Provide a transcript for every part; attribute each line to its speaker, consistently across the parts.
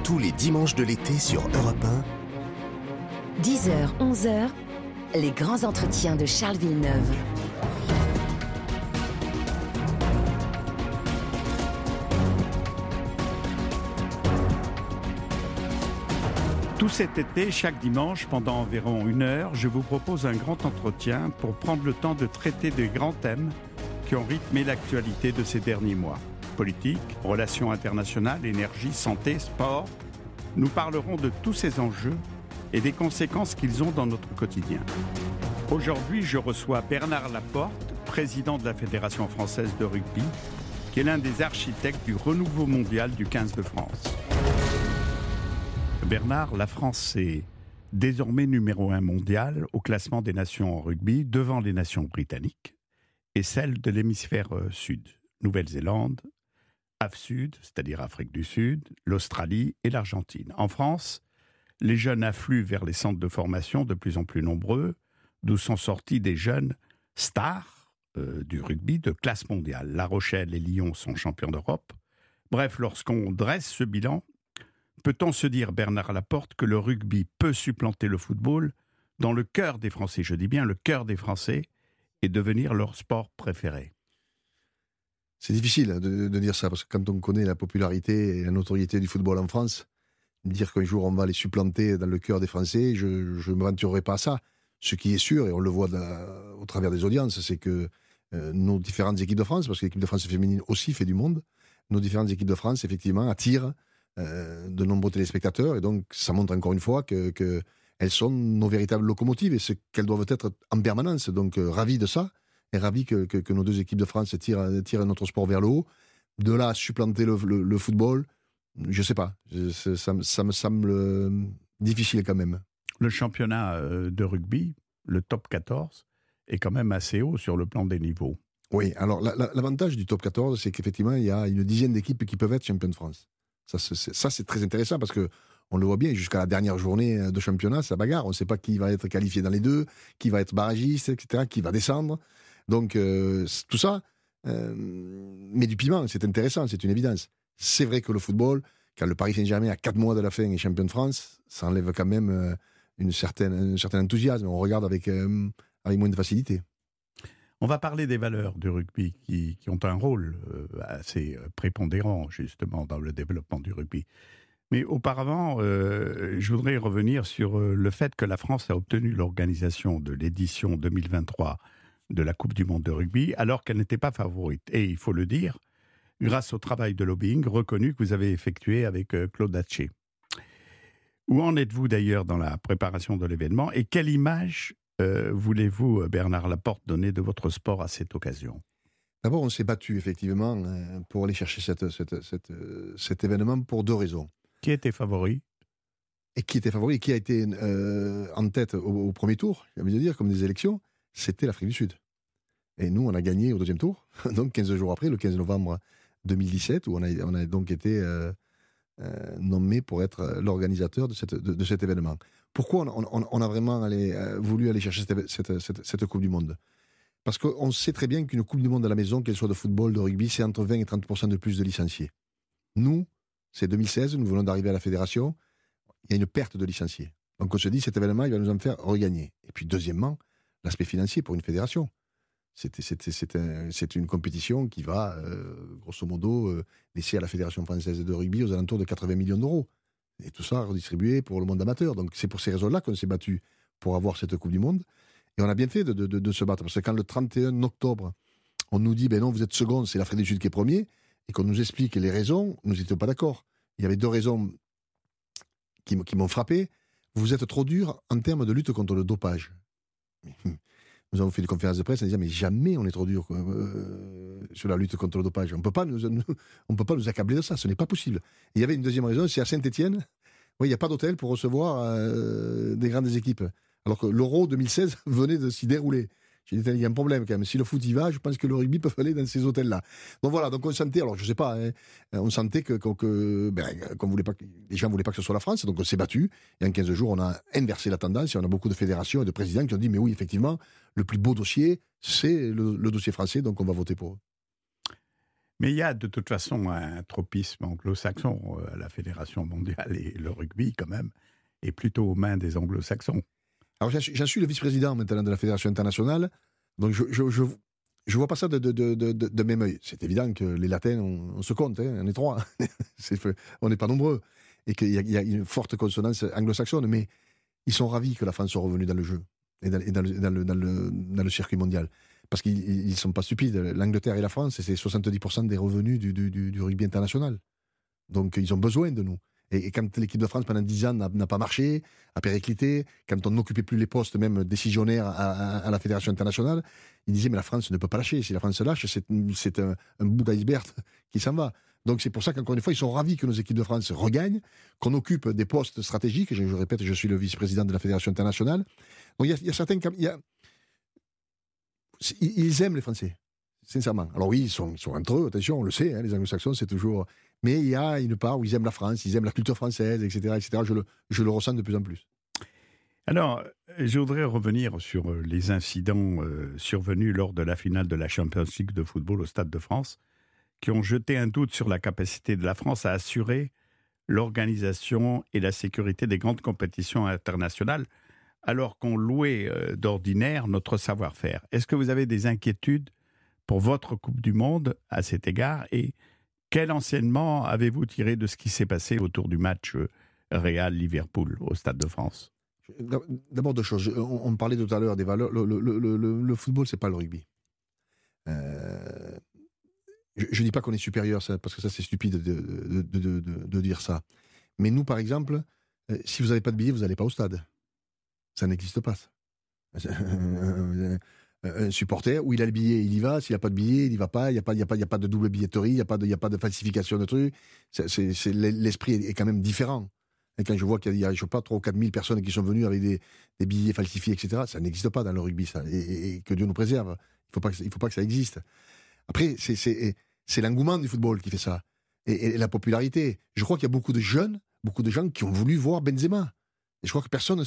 Speaker 1: Tous les dimanches de l'été sur Europe 1.
Speaker 2: 10h, 11h, les grands entretiens de Charles Villeneuve.
Speaker 3: Tout cet été, chaque dimanche, pendant environ 1 heure, je vous propose un grand entretien pour prendre le temps de traiter des grands thèmes qui ont rythmé l'actualité de ces derniers mois. Politique, relations internationales, énergie, santé, sport. Nous parlerons de tous ces enjeux et des conséquences qu'ils ont dans notre quotidien. Aujourd'hui, je reçois Bernard Laporte, président de la Fédération française de rugby, qui est l'un des architectes du renouveau mondial du 15 de France. Bernard, la France est désormais numéro 1 mondial au classement des nations en rugby, devant les nations britanniques et celles de l'hémisphère sud, Nouvelle-Zélande, AFSUD, c'est-à-dire Afrique du Sud, l'Australie et l'Argentine. En France, les jeunes affluent vers les centres de formation de plus en plus nombreux, d'où sont sortis des jeunes stars du rugby de classe mondiale. La Rochelle et Lyon sont champions d'Europe. Bref, lorsqu'on dresse ce bilan, peut-on se dire, Bernard Laporte, que le rugby peut supplanter le football dans le cœur des Français, je dis bien le cœur des Français, et devenir leur sport préféré?
Speaker 4: C'est difficile de dire ça, parce que quand on connaît la popularité et la notoriété du football en France, dire qu'un jour on va les supplanter dans le cœur des Français, je ne m'aventurerai pas à ça. Ce qui est sûr, et on le voit au travers des audiences, c'est que nos différentes équipes de France, parce que l'équipe de France féminine aussi fait du monde, nos différentes équipes de France, effectivement, attirent de nombreux téléspectateurs, et donc ça montre encore une fois qu'elles sont nos véritables locomotives, et ce qu'elles doivent être en permanence. Donc ravi de ça, et ravi que nos deux équipes de France tirent notre sport vers le haut. De là à supplanter le football, je ne sais pas, ça me semble difficile quand même.
Speaker 3: Le championnat de rugby, le top 14, est quand même assez haut sur le plan des niveaux.
Speaker 4: Oui, alors l'avantage du top 14, c'est qu'effectivement, il y a une dizaine d'équipes qui peuvent être champions de France. Ça, c'est très intéressant, parce que on le voit bien, jusqu'à la dernière journée de championnat, ça bagarre. On ne sait pas qui va être qualifié dans les deux, qui va être barragiste, etc., qui va descendre. Donc, tout ça, met du piment, c'est intéressant, c'est une évidence. C'est vrai que le football, quand le Paris Saint-Germain, à 4 mois de la fin, est champion de France, ça enlève quand même un certain enthousiasme. On regarde avec moins de facilité.
Speaker 3: On va parler des valeurs du rugby qui ont un rôle assez prépondérant, justement, dans le développement du rugby. Mais auparavant, je voudrais revenir sur le fait que la France a obtenu l'organisation de l'édition 2023 de la Coupe du Monde de rugby, alors qu'elle n'était pas favorite. Et il faut le dire, grâce au travail de lobbying reconnu que vous avez effectué avec Claude Haché. Où en êtes-vous d'ailleurs dans la préparation de l'événement, et quelle image voulez-vous, Bernard Laporte, donner de votre sport à cette occasion?
Speaker 4: D'abord, on s'est battu effectivement pour aller chercher cet événement pour 2 raisons.
Speaker 3: Qui était favori?
Speaker 4: Et qui était favori, et qui a été en tête au premier tour, j'ai envie de dire, comme des élections, c'était l'Afrique du Sud. Et nous, on a gagné au 2e tour, donc 15 jours après, le 15 novembre 2017, où on a donc été nommé pour être l'organisateur de cet événement. Pourquoi on a vraiment voulu aller chercher cette Coupe du Monde? Parce qu'on sait très bien qu'une Coupe du Monde à la maison, qu'elle soit de football, de rugby, c'est entre 20 et 30% de plus de licenciés. Nous, c'est 2016, nous venons d'arriver à la fédération, il y a une perte de licenciés. Donc on se dit, cet événement, il va nous en faire regagner. Et puis deuxièmement, l'aspect financier pour une fédération. C'est une compétition qui va, grosso modo, laisser à la Fédération française de rugby aux alentours de 80 millions d'euros. Et tout ça redistribué pour le monde amateur. Donc c'est pour ces raisons-là qu'on s'est battu pour avoir cette Coupe du Monde. Et on a bien fait de se battre. Parce que quand le 31 octobre, on nous dit, ben non, vous êtes second, c'est l'Afrique du Sud qui est premier, et qu'on nous explique les raisons, nous n'étions pas d'accord. Il y avait 2 raisons qui m'ont frappé. Vous êtes trop dur en termes de lutte contre le dopage. Nous avons fait des conférences de presse en disant, mais jamais on est trop dur sur la lutte contre le dopage. On ne peut pas nous accabler de ça, ce n'est pas possible. Et il y avait une deuxième raison, c'est à Saint-Étienne, il n'y a pas d'hôtel pour recevoir des grandes équipes. Alors que l'Euro 2016 venait de s'y dérouler. J'ai dit, il y a un problème quand même. Si le foot y va, je pense que le rugby peut aller dans ces hôtels-là. Donc voilà, donc on sentait, alors je ne sais pas, on sentait qu'on voulait pas, les gens ne voulaient pas que ce soit la France, donc on s'est battu. Et en 15 jours, on a inversé la tendance et on a beaucoup de fédérations et de présidents qui ont dit, mais oui, effectivement, le plus beau dossier, c'est le dossier français, donc on va voter pour eux.
Speaker 3: Mais il y a de toute façon un tropisme anglo-saxon. La Fédération mondiale et le rugby, quand même, est plutôt aux mains des anglo-saxons.
Speaker 4: Alors, j'en suis le vice-président maintenant de la Fédération internationale, donc je vois pas ça de même œil. C'est évident que les Latins, on se compte, hein, on est 3, on n'est pas nombreux, et qu'il y a une forte consonance anglo-saxonne, mais ils sont ravis que la France soit revenue dans le jeu, et dans le circuit mondial. Parce qu'ils ne sont pas stupides. L'Angleterre et la France, c'est 70% des revenus du rugby international. Donc, ils ont besoin de nous. Et quand l'équipe de France, pendant 10 ans, n'a pas marché, a périclité, quand on n'occupait plus les postes même décisionnaires à la Fédération internationale, ils disaient, mais la France ne peut pas lâcher. Si la France lâche, c'est un bout d'iceberg qui s'en va. Donc c'est pour ça qu'encore une fois, ils sont ravis que nos équipes de France regagnent, qu'on occupe des postes stratégiques. Je répète, je suis le vice-président de la Fédération internationale. Donc il y a certains... Ils aiment les Français, sincèrement. Alors oui, ils sont entre eux, attention, on le sait, hein, les anglo-saxons, c'est toujours... Mais il y a une part où ils aiment la France, ils aiment la culture française, etc. etc. Je le ressens de plus en plus.
Speaker 3: Alors, je voudrais revenir sur les incidents survenus lors de la finale de la Champions League de football au Stade de France, qui ont jeté un doute sur la capacité de la France à assurer l'organisation et la sécurité des grandes compétitions internationales, alors qu'on louait d'ordinaire notre savoir-faire. Est-ce que vous avez des inquiétudes pour votre Coupe du Monde à cet égard, et quel enseignement avez-vous tiré de ce qui s'est passé autour du match Real-Liverpool au Stade de France?
Speaker 4: D'abord, 2 choses. On parlait tout à l'heure des valeurs. Le football, c'est pas le rugby. Je dis pas qu'on est supérieur, parce que ça, c'est stupide de dire ça. Mais nous, par exemple, si vous n'avez pas de billet, vous n'allez pas au stade. Ça n'existe pas. Un supporter, où il a le billet, il y va. S'il n'a pas de billet, il n'y va pas. Il n'y a pas de double billetterie, il n'y a pas de falsification de trucs. L'esprit est quand même différent. Et quand je vois qu'il y a, je sais pas, 3 ou 4 000 personnes qui sont venues avec des billets falsifiés, etc., ça n'existe pas dans le rugby, ça. Et que Dieu nous préserve. Il ne faut pas que ça existe. Après, c'est l'engouement du football qui fait ça. Et la popularité. Je crois qu'il y a beaucoup de gens qui ont voulu voir Benzema. Et je crois que personne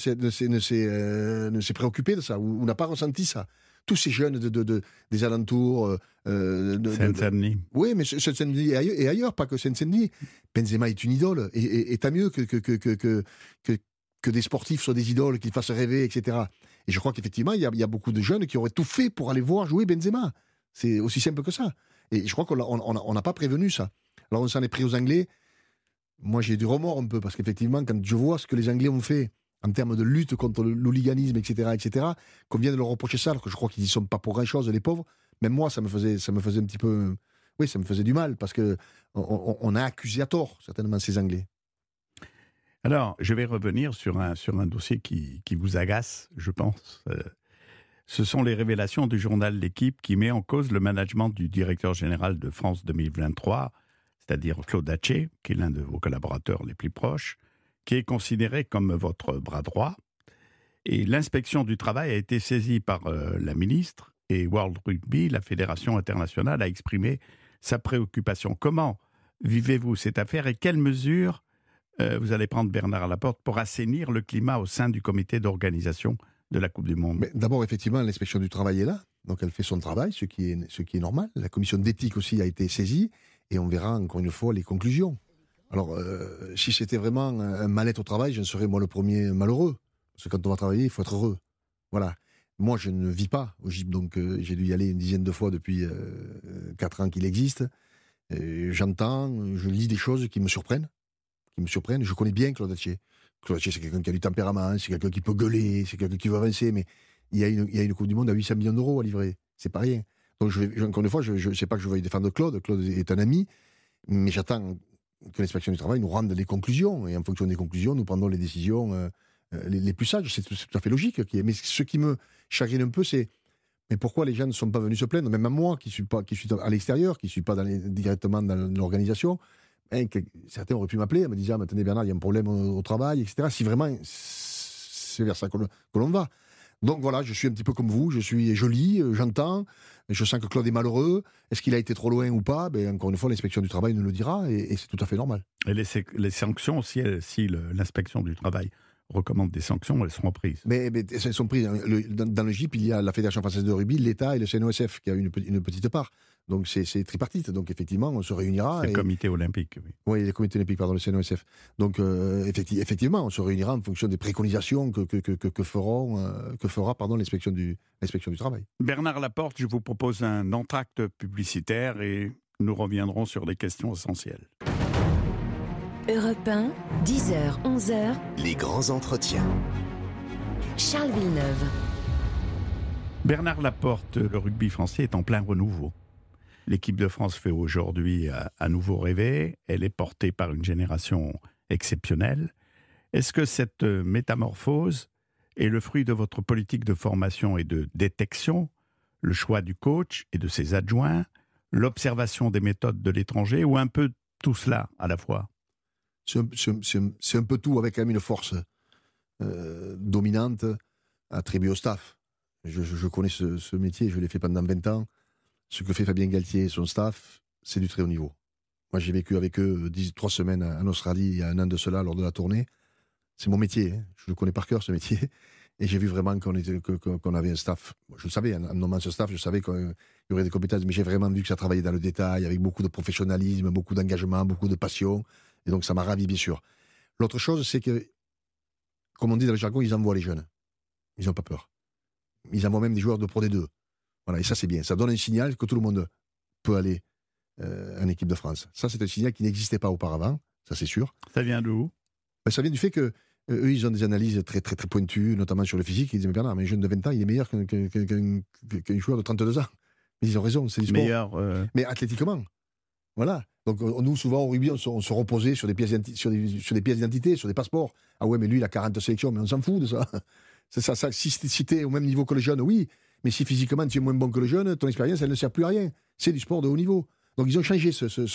Speaker 4: ne s'est préoccupé de ça, ou n'a pas ressenti ça. Tous ces jeunes des alentours...
Speaker 3: Saint-Denis.
Speaker 4: Oui, mais Saint-Denis et ailleurs, pas que Saint-Denis. Benzema est une idole, et tant mieux que des sportifs soient des idoles, qu'ils fassent rêver, etc. Et je crois qu'effectivement, il y a beaucoup de jeunes qui auraient tout fait pour aller voir jouer Benzema. C'est aussi simple que ça. Et je crois qu'on n'a pas prévenu ça. Alors on s'en est pris aux Anglais. Moi, j'ai du remords un peu, parce qu'effectivement, quand je vois ce que les Anglais ont fait en termes de lutte contre l'hooliganisme, etc., qu'on vient de leur reprocher ça, alors que je crois qu'ils n'y sont pas pour grand-chose, les pauvres, même moi, ça me faisait un petit peu... Oui, ça me faisait du mal, parce qu'on a accusé à tort, certainement, ces Anglais.
Speaker 3: Alors, je vais revenir sur un dossier qui vous agace, je pense. Ce sont les révélations du journal L'Équipe qui met en cause le management du directeur général de France 2023, c'est-à-dire Claude Haché, qui est l'un de vos collaborateurs les plus proches, qui est considéré comme votre bras droit. Et l'inspection du travail a été saisie par la ministre, et World Rugby, la fédération internationale, a exprimé sa préoccupation. Comment vivez-vous cette affaire, et quelles mesures vous allez prendre, Bernard Laporte, pour assainir le climat au sein du comité d'organisation de la Coupe du Monde?
Speaker 4: Mais d'abord, effectivement, l'inspection du travail est là, donc elle fait son travail, ce qui est normal. La commission d'éthique aussi a été saisie, et on verra encore une fois les conclusions. Alors, si c'était vraiment un mal-être au travail, je serais moi le premier malheureux. Parce que quand on va travailler, il faut être heureux. Voilà. Moi, je ne vis pas au GIP, donc j'ai dû y aller une dizaine de fois depuis 4 ans qu'il existe. J'entends, je lis des choses qui me surprennent. Je connais bien Claude Haché. Claude Haché, c'est quelqu'un qui a du tempérament, c'est quelqu'un qui peut gueuler, c'est quelqu'un qui veut avancer, mais il y a une Coupe du Monde à 800 millions d'euros à livrer. C'est pas rien. Donc, encore une fois, je ne sais pas que je veuille défendre Claude. Claude est un ami, mais j'attends que l'inspection du travail nous rende les conclusions. Et en fonction des conclusions, nous prendrons les décisions les plus sages. C'est tout à fait logique. Mais ce qui me chagrine un peu, c'est mais pourquoi les gens ne sont pas venus se plaindre? Même à moi, qui suis à l'extérieur, qui ne suis pas directement dans l'organisation, certains auraient pu m'appeler en me disant, attendez Bernard, il y a un problème au travail, etc. Si vraiment c'est vers ça que l'on va. Donc voilà, je suis un petit peu comme vous, je lis, j'entends, je sens que Claude est malheureux. Est-ce qu'il a été trop loin ou pas? Encore une fois, l'inspection du travail nous le dira, et c'est tout à fait normal.
Speaker 3: Et les sanctions, si l'inspection du travail recommande des sanctions, elles seront prises.
Speaker 4: Mais elles sont prises. Dans le GIP, il y a la Fédération française de rugby, l'État et le CNOSF qui a une petite part. Donc c'est tripartite. Donc effectivement, on se réunira.
Speaker 3: C'est le comité olympique, oui.
Speaker 4: Oui, le comité olympique, pardon, le CNOSF. Donc effectivement, on se réunira en fonction des préconisations que fera l'inspection du travail.
Speaker 3: Bernard Laporte, je vous propose un entracte publicitaire et nous reviendrons sur des questions essentielles.
Speaker 2: Europe 1, 10h, 11h,
Speaker 1: Les grands entretiens.
Speaker 2: Charles Villeneuve.
Speaker 3: Bernard Laporte, le rugby français est en plein renouveau. L'équipe de France fait aujourd'hui à nouveau rêver. Elle est portée par une génération exceptionnelle. Est-ce que cette métamorphose est le fruit de votre politique de formation et de détection, le choix du coach et de ses adjoints, l'observation des méthodes de l'étranger ou un peu tout cela à la fois ?
Speaker 4: C'est un peu tout, avec quand même une force dominante attribuée au staff. Je connais ce métier, je l'ai fait pendant 20 ans. Ce que fait Fabien Galtier et son staff, c'est du très haut niveau. Moi, j'ai vécu avec eux 3 semaines en Australie, il y a 1 an de cela, lors de la tournée. C'est mon métier, hein. Je le connais par cœur, ce métier. Et j'ai vu vraiment qu'on avait un staff. Je le savais, en nommant ce staff, je savais qu'il y aurait des compétences, mais j'ai vraiment vu que ça travaillait dans le détail, avec beaucoup de professionnalisme, beaucoup d'engagement, beaucoup de passion. Et donc, ça m'a ravi, bien sûr. L'autre chose, c'est que, comme on dit dans le jargon, ils envoient les jeunes. Ils n'ont pas peur. Ils envoient même des joueurs de Pro D2. Voilà, et ça, c'est bien. Ça donne un signal que tout le monde peut aller en équipe de France. Ça, c'est un signal qui n'existait pas auparavant, ça, c'est sûr.
Speaker 3: Ça vient d'où ?
Speaker 4: Ça vient du fait que eux, ils ont des analyses très, très, très pointues, notamment sur le physique. Ils disent, mais Bernard, mais un jeune de 20 ans, il est meilleur qu'un joueur de 32 ans. Mais ils ont raison, c'est du sport.
Speaker 3: Meilleur,
Speaker 4: mais athlétiquement. Voilà. Donc, nous, souvent, au rugby, on se reposait sur des pièces d'identité, sur des passeports. Ah ouais, mais lui, il a 40 sélections, mais on s'en fout de ça. C'est ça. Si tu es au même niveau que le jeune, oui. Mais si physiquement tu es moins bon que le jeune, ton expérience, elle ne sert plus à rien. C'est du sport de haut niveau. Donc ils ont changé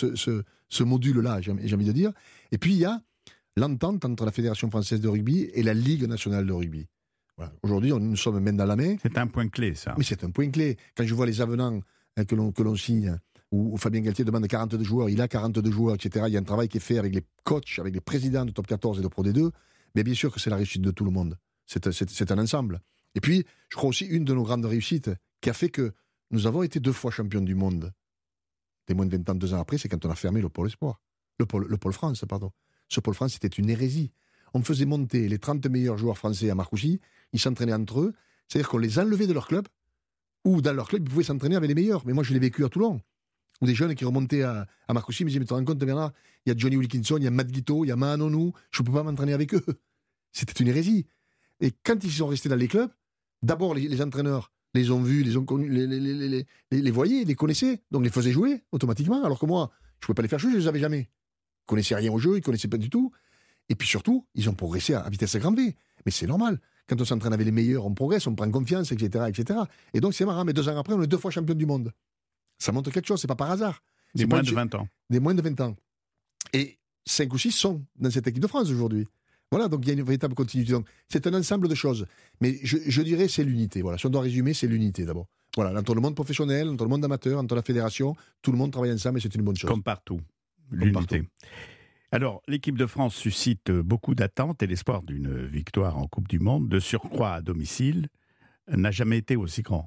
Speaker 4: ce module-là, j'ai envie de dire. Et puis il y a l'entente entre la Fédération française de rugby et la Ligue nationale de rugby. Voilà. Aujourd'hui, nous sommes main dans la main.
Speaker 3: c'est un point clé, ça.
Speaker 4: Mais c'est un point clé. Quand je vois les avenants que l'on signe, où Fabien Galtier demande 42 joueurs, il a 42 joueurs, etc. Il y a un travail qui est fait avec les coachs, avec les présidents de Top 14 et de Pro D2. Mais bien sûr que c'est la réussite de tout le monde. C'est un ensemble. Et puis, je crois aussi, une de nos grandes réussites qui a fait que nous avons été 2 fois champions du monde, des moins de 20 ans, 2 ans après, c'est quand on a fermé le pôle espoir. Le pôle France, pardon. Ce pôle France, c'était une hérésie. On faisait monter les 30 meilleurs joueurs français à Marcoussis, ils s'entraînaient entre eux, c'est-à-dire qu'on les enlevait de leur club, ou dans leur club, ils pouvaient s'entraîner avec les meilleurs. Mais moi, je l'ai vécu à Toulon, où des jeunes qui remontaient à Marcoussis me disaient, mais tu te rends compte, Bernard, il y a Johnny Wilkinson, il y a Matt Guito, il y a Mahanonou, je ne peux pas m'entraîner avec eux. C'était une hérésie. Et quand ils sont restés dans les clubs, d'abord, les entraîneurs les ont vus, les ont connus, les voyaient, les connaissaient, donc les faisaient jouer automatiquement, alors que moi, je ne pouvais pas les faire jouer, je ne les avais jamais. Ils ne connaissaient rien au jeu, ils ne connaissaient pas du tout. Et puis surtout, ils ont progressé à vitesse grand V. Mais c'est normal. Quand on s'entraîne avec les meilleurs, on progresse, on prend confiance, etc., etc. Et donc c'est marrant, mais 2 ans après, on est 2 fois champion du monde. Ça montre quelque chose, c'est pas par hasard.
Speaker 3: Des moins de 20 ans.
Speaker 4: Des moins de 20 ans. Et 5 ou 6 sont dans cette équipe de France aujourd'hui. Voilà, donc il y a une véritable continuité. Donc, c'est un ensemble de choses. Mais je dirais c'est l'unité. Voilà. Si on doit résumer, c'est l'unité d'abord. Voilà, entre le monde professionnel, entre le monde amateur, entre la fédération, tout le monde travaille ensemble et c'est une bonne chose.
Speaker 3: Comme partout, l'unité. Alors, l'équipe de France suscite beaucoup d'attentes et l'espoir d'une victoire en Coupe du Monde, de surcroît à domicile, n'a jamais été aussi grand.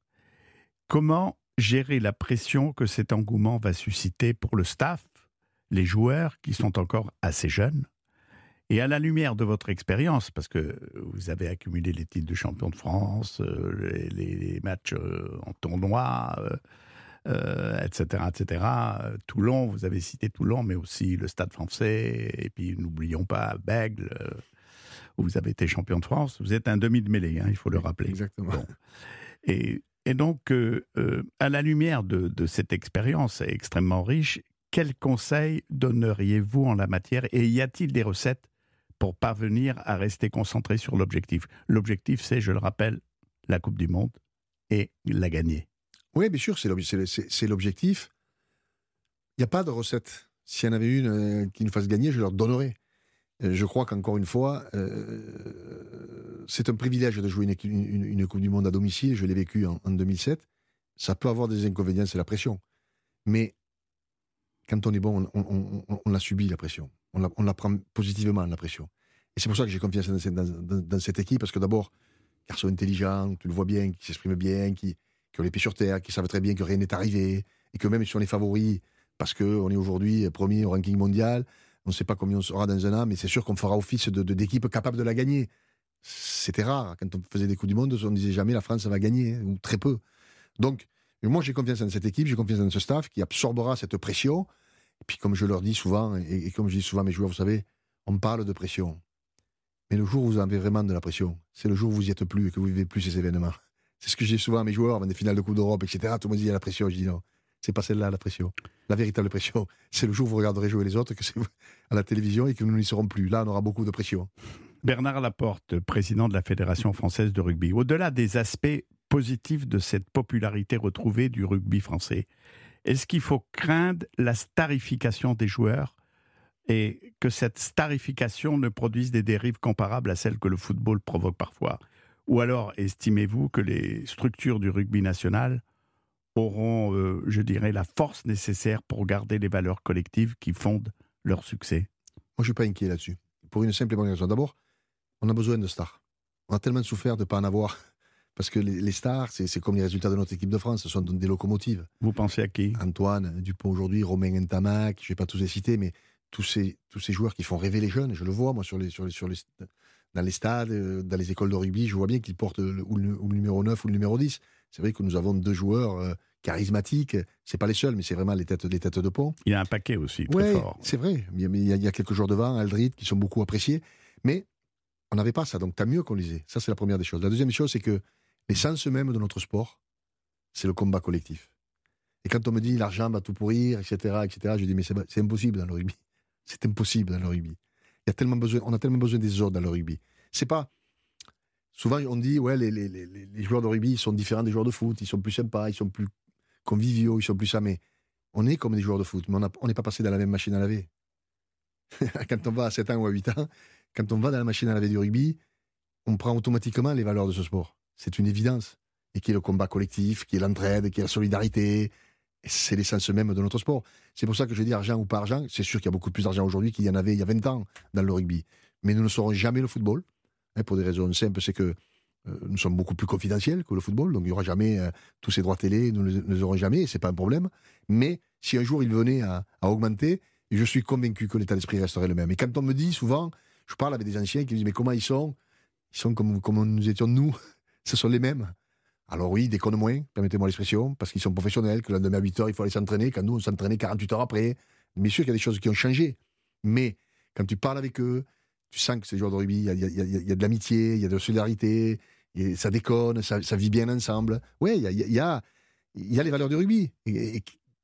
Speaker 3: Comment gérer la pression que cet engouement va susciter pour le staff, les joueurs qui sont encore assez jeunes ? Et à la lumière de votre expérience, parce que vous avez accumulé les titres de champion de France, les matchs en tournoi, etc., etc. Toulon, vous avez cité Toulon, mais aussi le Stade français, et puis n'oublions pas Bègle, où vous avez été champion de France. Vous êtes un demi de mêlée, il faut le rappeler.
Speaker 4: Exactement.
Speaker 3: Bon. Et donc, à la lumière de cette expérience extrêmement riche, quels conseils donneriez-vous en la matière ? Et y a-t-il des recettes pour parvenir à rester concentré sur l'objectif ? L'objectif, c'est, je le rappelle, la Coupe du Monde et la gagner.
Speaker 4: Oui, bien sûr, c'est l'objectif. Il n'y a pas de recette. S'il y en avait une qui nous fasse gagner, je leur donnerai. Je crois qu'encore une fois, c'est un privilège de jouer une Coupe du Monde à domicile. Je l'ai vécu en 2007. Ça peut avoir des inconvénients, c'est la pression. Mais quand on est bon, on la subit, la pression. On la prend positivement, la pression. Et c'est pour ça que j'ai confiance dans cette équipe, parce que d'abord, garçon intelligent, tu le vois bien, qui s'exprime bien, qui qui ont les pieds sur terre, qui savent très bien que rien n'est arrivé, et que même si on est favoris, parce qu'on est aujourd'hui premier au ranking mondial, on ne sait pas combien on sera dans un an, mais c'est sûr qu'on fera office d'équipe capable de la gagner. C'était rare. Quand on faisait des Coupes du Monde, on ne disait jamais la France va gagner, ou très peu. Donc, moi j'ai confiance en cette équipe, j'ai confiance en ce staff qui absorbera cette pression. Et puis comme je leur dis souvent, et comme je dis souvent à mes joueurs, vous savez, on parle de pression. Mais le jour où vous avez vraiment de la pression, c'est le jour où vous n'y êtes plus et que vous vivez plus ces événements. C'est ce que je dis souvent à mes joueurs, avant des finales de Coupe d'Europe, etc. Tout le monde dit il y a la pression. Je dis non, c'est pas celle-là la pression. La véritable pression, c'est le jour où vous regarderez jouer les autres, que c'est à la télévision et que nous n'y serons plus. Là, on aura beaucoup de pression.
Speaker 3: Bernard Laporte, président de la Fédération française de rugby. Au-delà des aspects positifs de cette popularité retrouvée du rugby français, est-ce qu'il faut craindre la starification des joueurs et que cette starification ne produise des dérives comparables à celles que le football provoque parfois? Ou alors, estimez-vous que les structures du rugby national auront, je dirais, la force nécessaire pour garder les valeurs collectives qui fondent leur succès?
Speaker 4: Moi, je ne suis pas inquiet là-dessus. Pour une simple et bonne raison. D'abord, on a besoin de stars. On a tellement souffert de ne pas en avoir. Parce que les stars, c'est comme les résultats de notre équipe de France, ce sont des locomotives.
Speaker 3: Vous pensez à qui?
Speaker 4: Antoine Dupont aujourd'hui, Romain Ntamak, je ne vais pas tous les citer, mais tous ces joueurs qui font rêver les jeunes, je le vois moi dans les stades, dans les écoles de rugby, je vois bien qu'ils portent ou le numéro 9 ou le numéro 10. C'est vrai que nous avons deux joueurs charismatiques, c'est pas les seuls, mais c'est vraiment les têtes de pont.
Speaker 3: Il y a un paquet aussi, très fort.
Speaker 4: C'est vrai, il y a quelques joueurs devant, Aldrit, qui sont beaucoup appréciés, mais on n'avait pas ça, donc tant mieux qu'on les ait. Ça, c'est la première des choses. La deuxième chose, c'est que l'essence même de notre sport, c'est le combat collectif. Et quand on me dit l'argent va tout pourrir, etc., je dis mais c'est impossible dans le rugby. C'est impossible dans le rugby. On a tellement besoin des autres dans le rugby. C'est pas. Souvent on dit ouais les joueurs de rugby ils sont différents des joueurs de foot, ils sont plus sympas, ils sont plus conviviaux, ils sont plus ça. Mais on est comme des joueurs de foot, mais on n'est pas passé dans la même machine à laver. Quand on va à 7 ans ou à 8 ans, quand on va dans la machine à laver du rugby, on prend automatiquement les valeurs de ce sport. C'est une évidence. Et qui est le combat collectif, qui est l'entraide, qui est la solidarité. Et c'est l'essence même de notre sport. C'est pour ça que je dis argent ou pas argent. C'est sûr qu'il y a beaucoup plus d'argent aujourd'hui qu'il y en avait il y a 20 ans dans le rugby. Mais nous ne serons jamais le football. Pour des raisons simples, c'est que nous sommes beaucoup plus confidentiels que le football. Donc il n'y aura jamais tous ces droits télé, nous ne les aurons jamais, et ce n'est pas un problème. Mais si un jour il venait à augmenter, je suis convaincu que l'état d'esprit resterait le même. Et quand on me dit souvent, je parle avec des anciens qui me disent mais comment ils sont comme nous étions nous. Ce sont les mêmes. Alors oui, déconne moins, permettez-moi l'expression, parce qu'ils sont professionnels, que le lendemain à 8h, il faut aller s'entraîner, quand nous, on s'entraînait 48 heures après. Bien sûr qu'il y a des choses qui ont changé. Mais quand tu parles avec eux, tu sens que ces joueurs de rugby, il y a de l'amitié, il y a de la solidarité, ça déconne, ça vit bien ensemble. Oui, il y a les valeurs du rugby. Et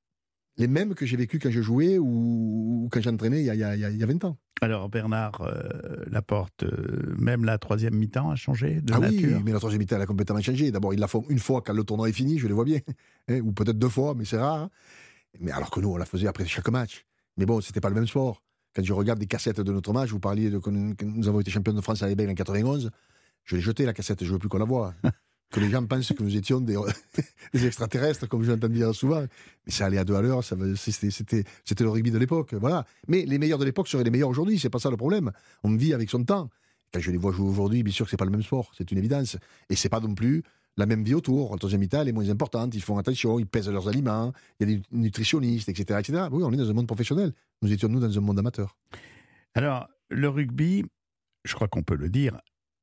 Speaker 4: les mêmes que j'ai vécues quand je jouais ou quand j'entraînais il y a 20 ans.
Speaker 3: Alors Bernard Laporte, même la troisième mi-temps a changé de nature?
Speaker 4: Oui, mais la troisième mi-temps elle a complètement changé. D'abord, ils la font une fois quand le tournoi est fini, je les vois bien. Ou peut-être 2 fois, mais c'est rare. Mais alors que nous, on la faisait après chaque match. Mais bon, c'était pas le même sport. Quand je regarde des cassettes de notre match, vous parliez de quand nous avons été champions de France à Ebel en 91, je l'ai jetée la cassette, je ne veux plus qu'on la voie. Que les gens pensent que nous étions des extraterrestres, comme j'entends dire souvent. Mais ça allait à 2 à l'heure, c'était le rugby de l'époque. Voilà. Mais les meilleurs de l'époque seraient les meilleurs aujourd'hui, c'est pas ça le problème. On vit avec son temps. Quand je les vois jouer aujourd'hui, bien sûr que c'est pas le même sport, c'est une évidence. Et c'est pas non plus la même vie autour. La troisième mi-temps, elle est moins importante, ils font attention, ils pèsent leurs aliments, il y a des nutritionnistes, etc., etc. Oui, on est dans un monde professionnel. Nous étions, nous, dans un monde amateur.
Speaker 3: Alors, le rugby, je crois qu'on peut le dire,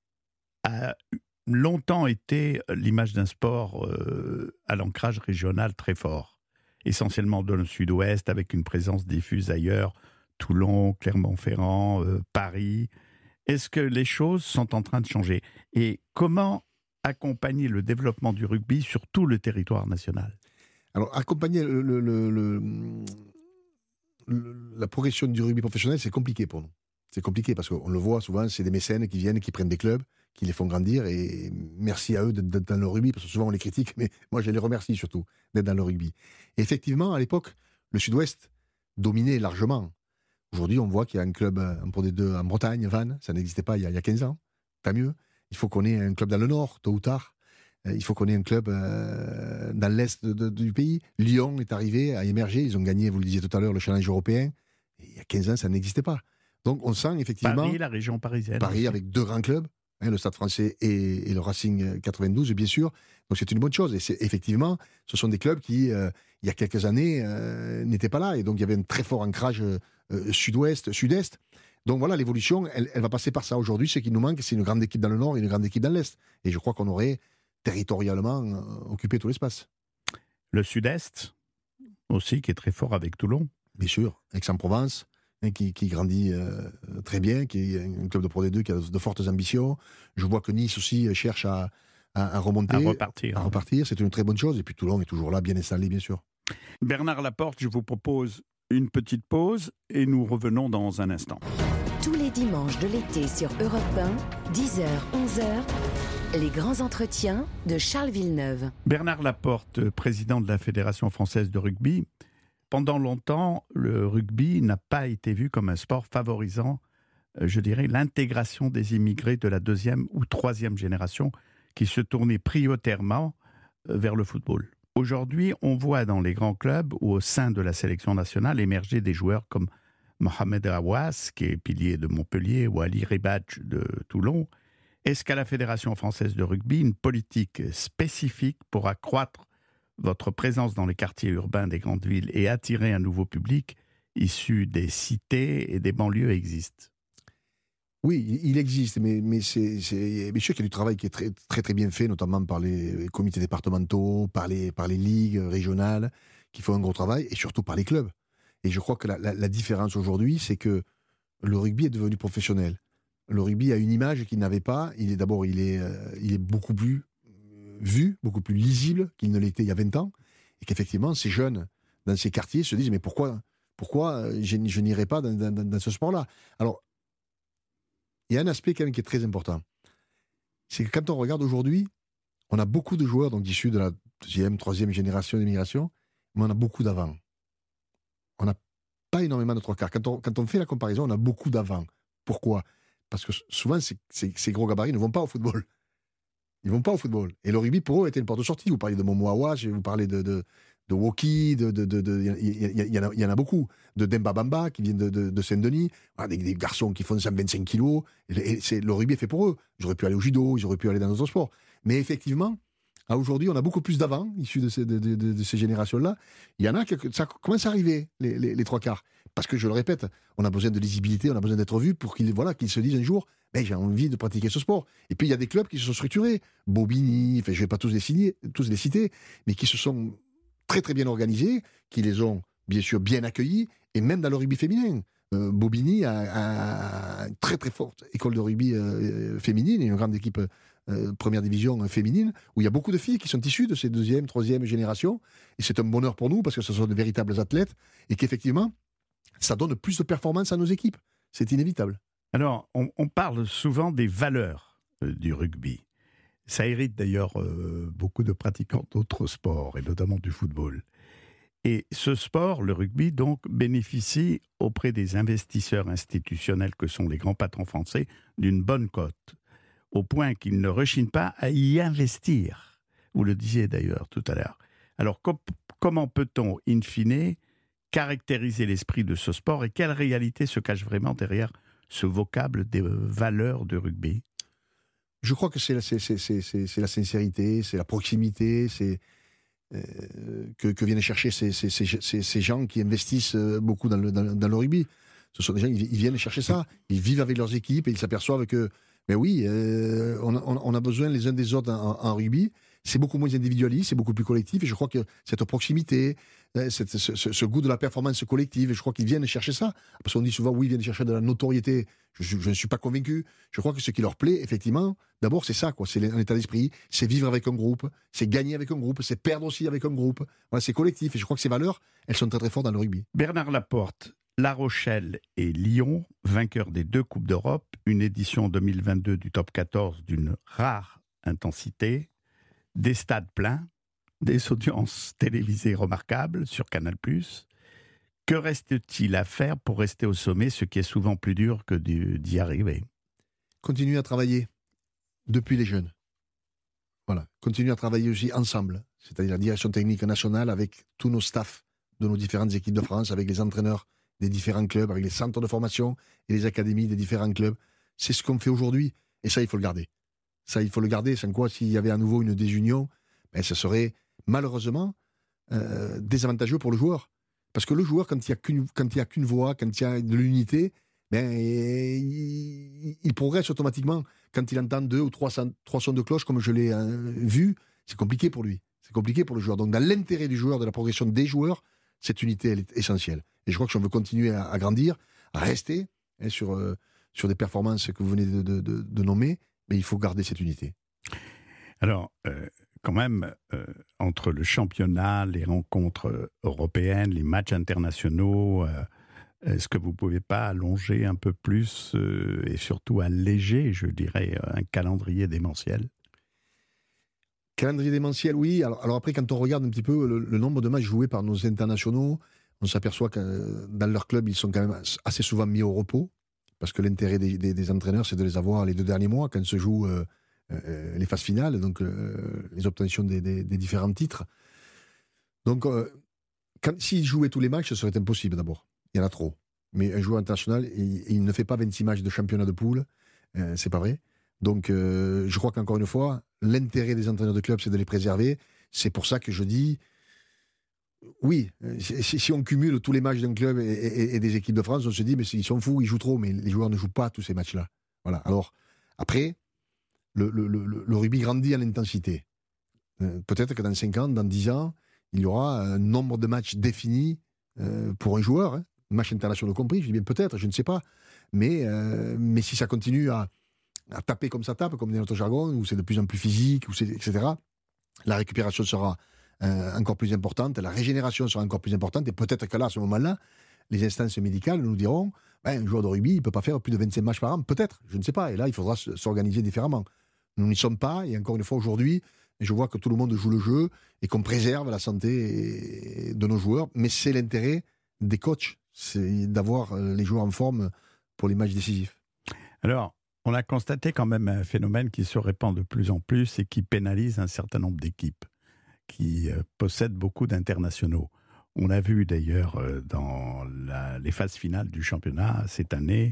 Speaker 3: a longtemps été l'image d'un sport à l'ancrage régional très fort, essentiellement dans le sud-ouest, avec une présence diffuse ailleurs, Toulon, Clermont-Ferrand, Paris. Est-ce que les choses sont en train de changer? Et comment accompagner le développement du rugby sur tout le territoire national?
Speaker 4: Alors, accompagner la progression du rugby professionnel, c'est compliqué pour nous. C'est compliqué parce qu'on le voit souvent, c'est des mécènes qui viennent, qui prennent des clubs, qui les font grandir, et merci à eux d'être dans le rugby, parce que souvent on les critique, mais moi je les remercie surtout d'être dans le rugby. Et effectivement, à l'époque, le Sud-Ouest dominait largement. Aujourd'hui, on voit qu'il y a un club pour des deux en Bretagne, Vannes, ça n'existait pas il y a 15 ans, tant mieux. Il faut qu'on ait un club dans le Nord, tôt ou tard. Il faut qu'on ait un club dans l'Est du pays. Lyon est arrivé à émerger, ils ont gagné, vous le disiez tout à l'heure, le challenge européen. Et il y a 15 ans, ça n'existait pas. Donc on sent effectivement...
Speaker 3: Paris, la région parisienne.
Speaker 4: Paris
Speaker 3: aussi.
Speaker 4: Avec 2 grands clubs, le Stade français et le Racing 92, bien sûr. Donc c'est une bonne chose. Et effectivement, ce sont des clubs qui, il y a quelques années, n'étaient pas là. Et donc il y avait un très fort ancrage sud-ouest, sud-est. Donc voilà, l'évolution, elle va passer par ça. Aujourd'hui, ce qui nous manque, c'est une grande équipe dans le nord et une grande équipe dans l'est. Et je crois qu'on aurait territorialement occupé tout l'espace.
Speaker 3: Le sud-est aussi, qui est très fort avec Toulon.
Speaker 4: Bien sûr, Aix-en-Provence, qui grandit très bien, qui est un club de Pro D2 qui a de fortes ambitions. Je vois que Nice aussi cherche à remonter, à repartir. C'est une très bonne chose. Et puis Toulon est toujours là, bien installé, bien sûr.
Speaker 3: Bernard Laporte, je vous propose une petite pause et nous revenons dans un instant.
Speaker 2: Tous les dimanches de l'été sur Europe 1, 10h, 11h, les grands entretiens de Charles Villeneuve.
Speaker 3: Bernard Laporte, président de la Fédération française de rugby. Pendant longtemps, le rugby n'a pas été vu comme un sport favorisant, je dirais, l'intégration des immigrés de la 2e ou 3e génération qui se tournaient prioritairement vers le football. Aujourd'hui, on voit dans les grands clubs ou au sein de la sélection nationale émerger des joueurs comme Mohamed Aouas, qui est pilier de Montpellier, ou Ali Ribadj de Toulon. Est-ce qu'à la Fédération française de rugby, une politique spécifique pour accroître votre présence dans les quartiers urbains des grandes villes et attirer un nouveau public issu des cités et des banlieues existe?
Speaker 4: Oui, il existe, mais c'est bien sûr qu'il y a du travail qui est très, très, très bien fait, notamment par les comités départementaux, par les ligues régionales, qui font un gros travail, et surtout par les clubs. Et je crois que la différence aujourd'hui, c'est que le rugby est devenu professionnel. Le rugby a une image qu'il n'avait pas. Il est beaucoup plus vu, beaucoup plus lisible qu'il ne l'était il y a 20 ans. Et qu'effectivement, ces jeunes, dans ces quartiers, se disent « Mais pourquoi je n'irai pas dans ce sport-là » Alors, il y a un aspect quand même qui est très important. C'est que quand on regarde aujourd'hui, on a beaucoup de joueurs donc issus de la 2e, 3e génération d'immigration, mais on a beaucoup d'avant. On n'a pas énormément de 3/4. Quand on fait la comparaison, on a beaucoup d'avant. Pourquoi ? Parce que souvent, ces gros gabarits ne vont pas au football. Ils ne vont pas au football. Et le rugby, pour eux, était une porte de sortie. Vous parlez de Momo Aouas, vous parlez de Woki, il y en a beaucoup. De Demba Bamba, qui viennent de Saint-Denis. Voilà, des garçons qui font 125 kilos. Le rugby est fait pour eux. Ils auraient pu aller au judo, ils auraient pu aller dans d'autres sports. Mais effectivement, aujourd'hui, on a beaucoup plus d'avant, issus de ces générations-là. Il y en a ça commence à arriver, les 3/4. Parce que, je le répète, on a besoin de lisibilité, on a besoin d'être vu pour qu'ils se disent un jour, j'ai envie de pratiquer ce sport. Et puis, il y a des clubs qui se sont structurés. Bobigny, je ne vais pas tous les citer, mais qui se sont très, très bien organisés, qui les ont, bien sûr, bien accueillis, et même dans le rugby féminin. Bobigny a une très, très forte école de rugby féminine, et une grande équipe première division féminine, où il y a beaucoup de filles qui sont issues de ces 2e, 3e générations. Et c'est un bonheur pour nous, parce que ce sont de véritables athlètes, et qu'effectivement, ça donne plus de performance à nos équipes. C'est inévitable.
Speaker 3: Alors, on parle souvent des valeurs du rugby. Ça hérite d'ailleurs beaucoup de pratiquants d'autres sports, et notamment du football. Et ce sport, le rugby, donc, bénéficie auprès des investisseurs institutionnels que sont les grands patrons français d'une bonne cote, au point qu'ils ne rechignent pas à y investir. Vous le disiez d'ailleurs tout à l'heure. Alors, comment peut-on, in fine, caractériser l'esprit de ce sport et quelle réalité se cache vraiment derrière ce vocable des valeurs du rugby?
Speaker 4: Je crois que c'est la sincérité, c'est la proximité, c'est que viennent chercher ces gens qui investissent beaucoup dans le rugby. Ce sont des gens, ils viennent chercher ça, ils vivent avec leurs équipes et ils s'aperçoivent que, mais oui, on a besoin les uns des autres en rugby. C'est beaucoup moins individualiste, c'est beaucoup plus collectif. Et je crois que cette proximité, ce goût de la performance collective, et je crois qu'ils viennent chercher ça. Parce qu'on dit souvent, oui, ils viennent chercher de la notoriété. Je ne suis pas convaincu. Je crois que ce qui leur plaît, effectivement, d'abord, c'est ça, quoi. C'est un état d'esprit, c'est vivre avec un groupe, c'est gagner avec un groupe, c'est perdre aussi avec un groupe. Voilà, c'est collectif. Et je crois que ces valeurs, elles sont très, très fortes dans le rugby.
Speaker 3: Bernard Laporte, La Rochelle et Lyon, vainqueurs des 2 Coupes d'Europe, une édition 2022 du top 14 d'une rare intensité, des stades pleins, des audiences télévisées remarquables sur Canal+. Que reste-t-il à faire pour rester au sommet, ce qui est souvent plus dur que d'y arriver?
Speaker 4: Continuer à travailler depuis les jeunes. Voilà. Continuer à travailler aussi ensemble, c'est-à-dire la direction technique nationale avec tous nos staffs de nos différentes équipes de France, avec les entraîneurs des différents clubs, avec les centres de formation et les académies des différents clubs. C'est ce qu'on fait aujourd'hui. Et ça, il faut le garder. Ça, il faut le garder, sans quoi, s'il y avait à nouveau une désunion, ça serait malheureusement désavantageux pour le joueur. Parce que le joueur, quand il n'y a qu'une voix, quand il y a de l'unité, il progresse automatiquement. Quand il entend 2 ou 3 sons de cloche, comme je l'ai vu, c'est compliqué pour lui. C'est compliqué pour le joueur. Donc, dans l'intérêt du joueur, de la progression des joueurs, cette unité, elle est essentielle. Et je crois que si on veut continuer à grandir, à rester sur des performances que vous venez de nommer, mais il faut garder cette unité.
Speaker 3: Alors, quand même, entre le championnat, les rencontres européennes, les matchs internationaux, est-ce que vous ne pouvez pas allonger un peu plus et surtout alléger, je dirais, un calendrier démentiel ?
Speaker 4: Calendrier démentiel, oui. Alors après, quand on regarde un petit peu le nombre de matchs joués par nos internationaux, on s'aperçoit que dans leur club, ils sont quand même assez souvent mis au repos, parce que l'intérêt des entraîneurs, c'est de les avoir les 2 derniers mois, quand se jouent les phases finales, donc les obtentions des différents titres. Donc, s'ils jouaient tous les matchs, ce serait impossible d'abord. Il y en a trop. Mais un joueur international, il ne fait pas 26 matchs de championnat de poule, c'est pas vrai. Donc, je crois qu'encore une fois, l'intérêt des entraîneurs de club, c'est de les préserver. C'est pour ça que je dis, oui, si on cumule tous les matchs d'un club et des équipes de France, on se dit, mais ils sont fous, ils jouent trop, mais les joueurs ne jouent pas tous ces matchs-là. Voilà. Alors, après, le rugby grandit en intensité. Peut-être que dans 5 ans, dans 10 ans, il y aura un nombre de matchs définis pour un joueur, matchs internationaux compris, je dis bien peut-être, je ne sais pas. Mais si ça continue à taper comme ça tape, comme dans notre jargon, où c'est de plus en plus physique, etc., la récupération sera encore plus importante, la régénération sera encore plus importante, et peut-être que là, à ce moment-là, les instances médicales nous diront, un joueur de rugby, il ne peut pas faire plus de 25 matchs par an, peut-être, je ne sais pas, et là, il faudra s'organiser différemment. Nous n'y sommes pas, et encore une fois, aujourd'hui, je vois que tout le monde joue le jeu, et qu'on préserve la santé de nos joueurs, mais c'est l'intérêt des coachs, c'est d'avoir les joueurs en forme pour les matchs décisifs.
Speaker 3: Alors, on a constaté quand même un phénomène qui se répand de plus en plus et qui pénalise un certain nombre d'équipes qui possèdent beaucoup d'internationaux. On a vu d'ailleurs dans les phases finales du championnat cette année,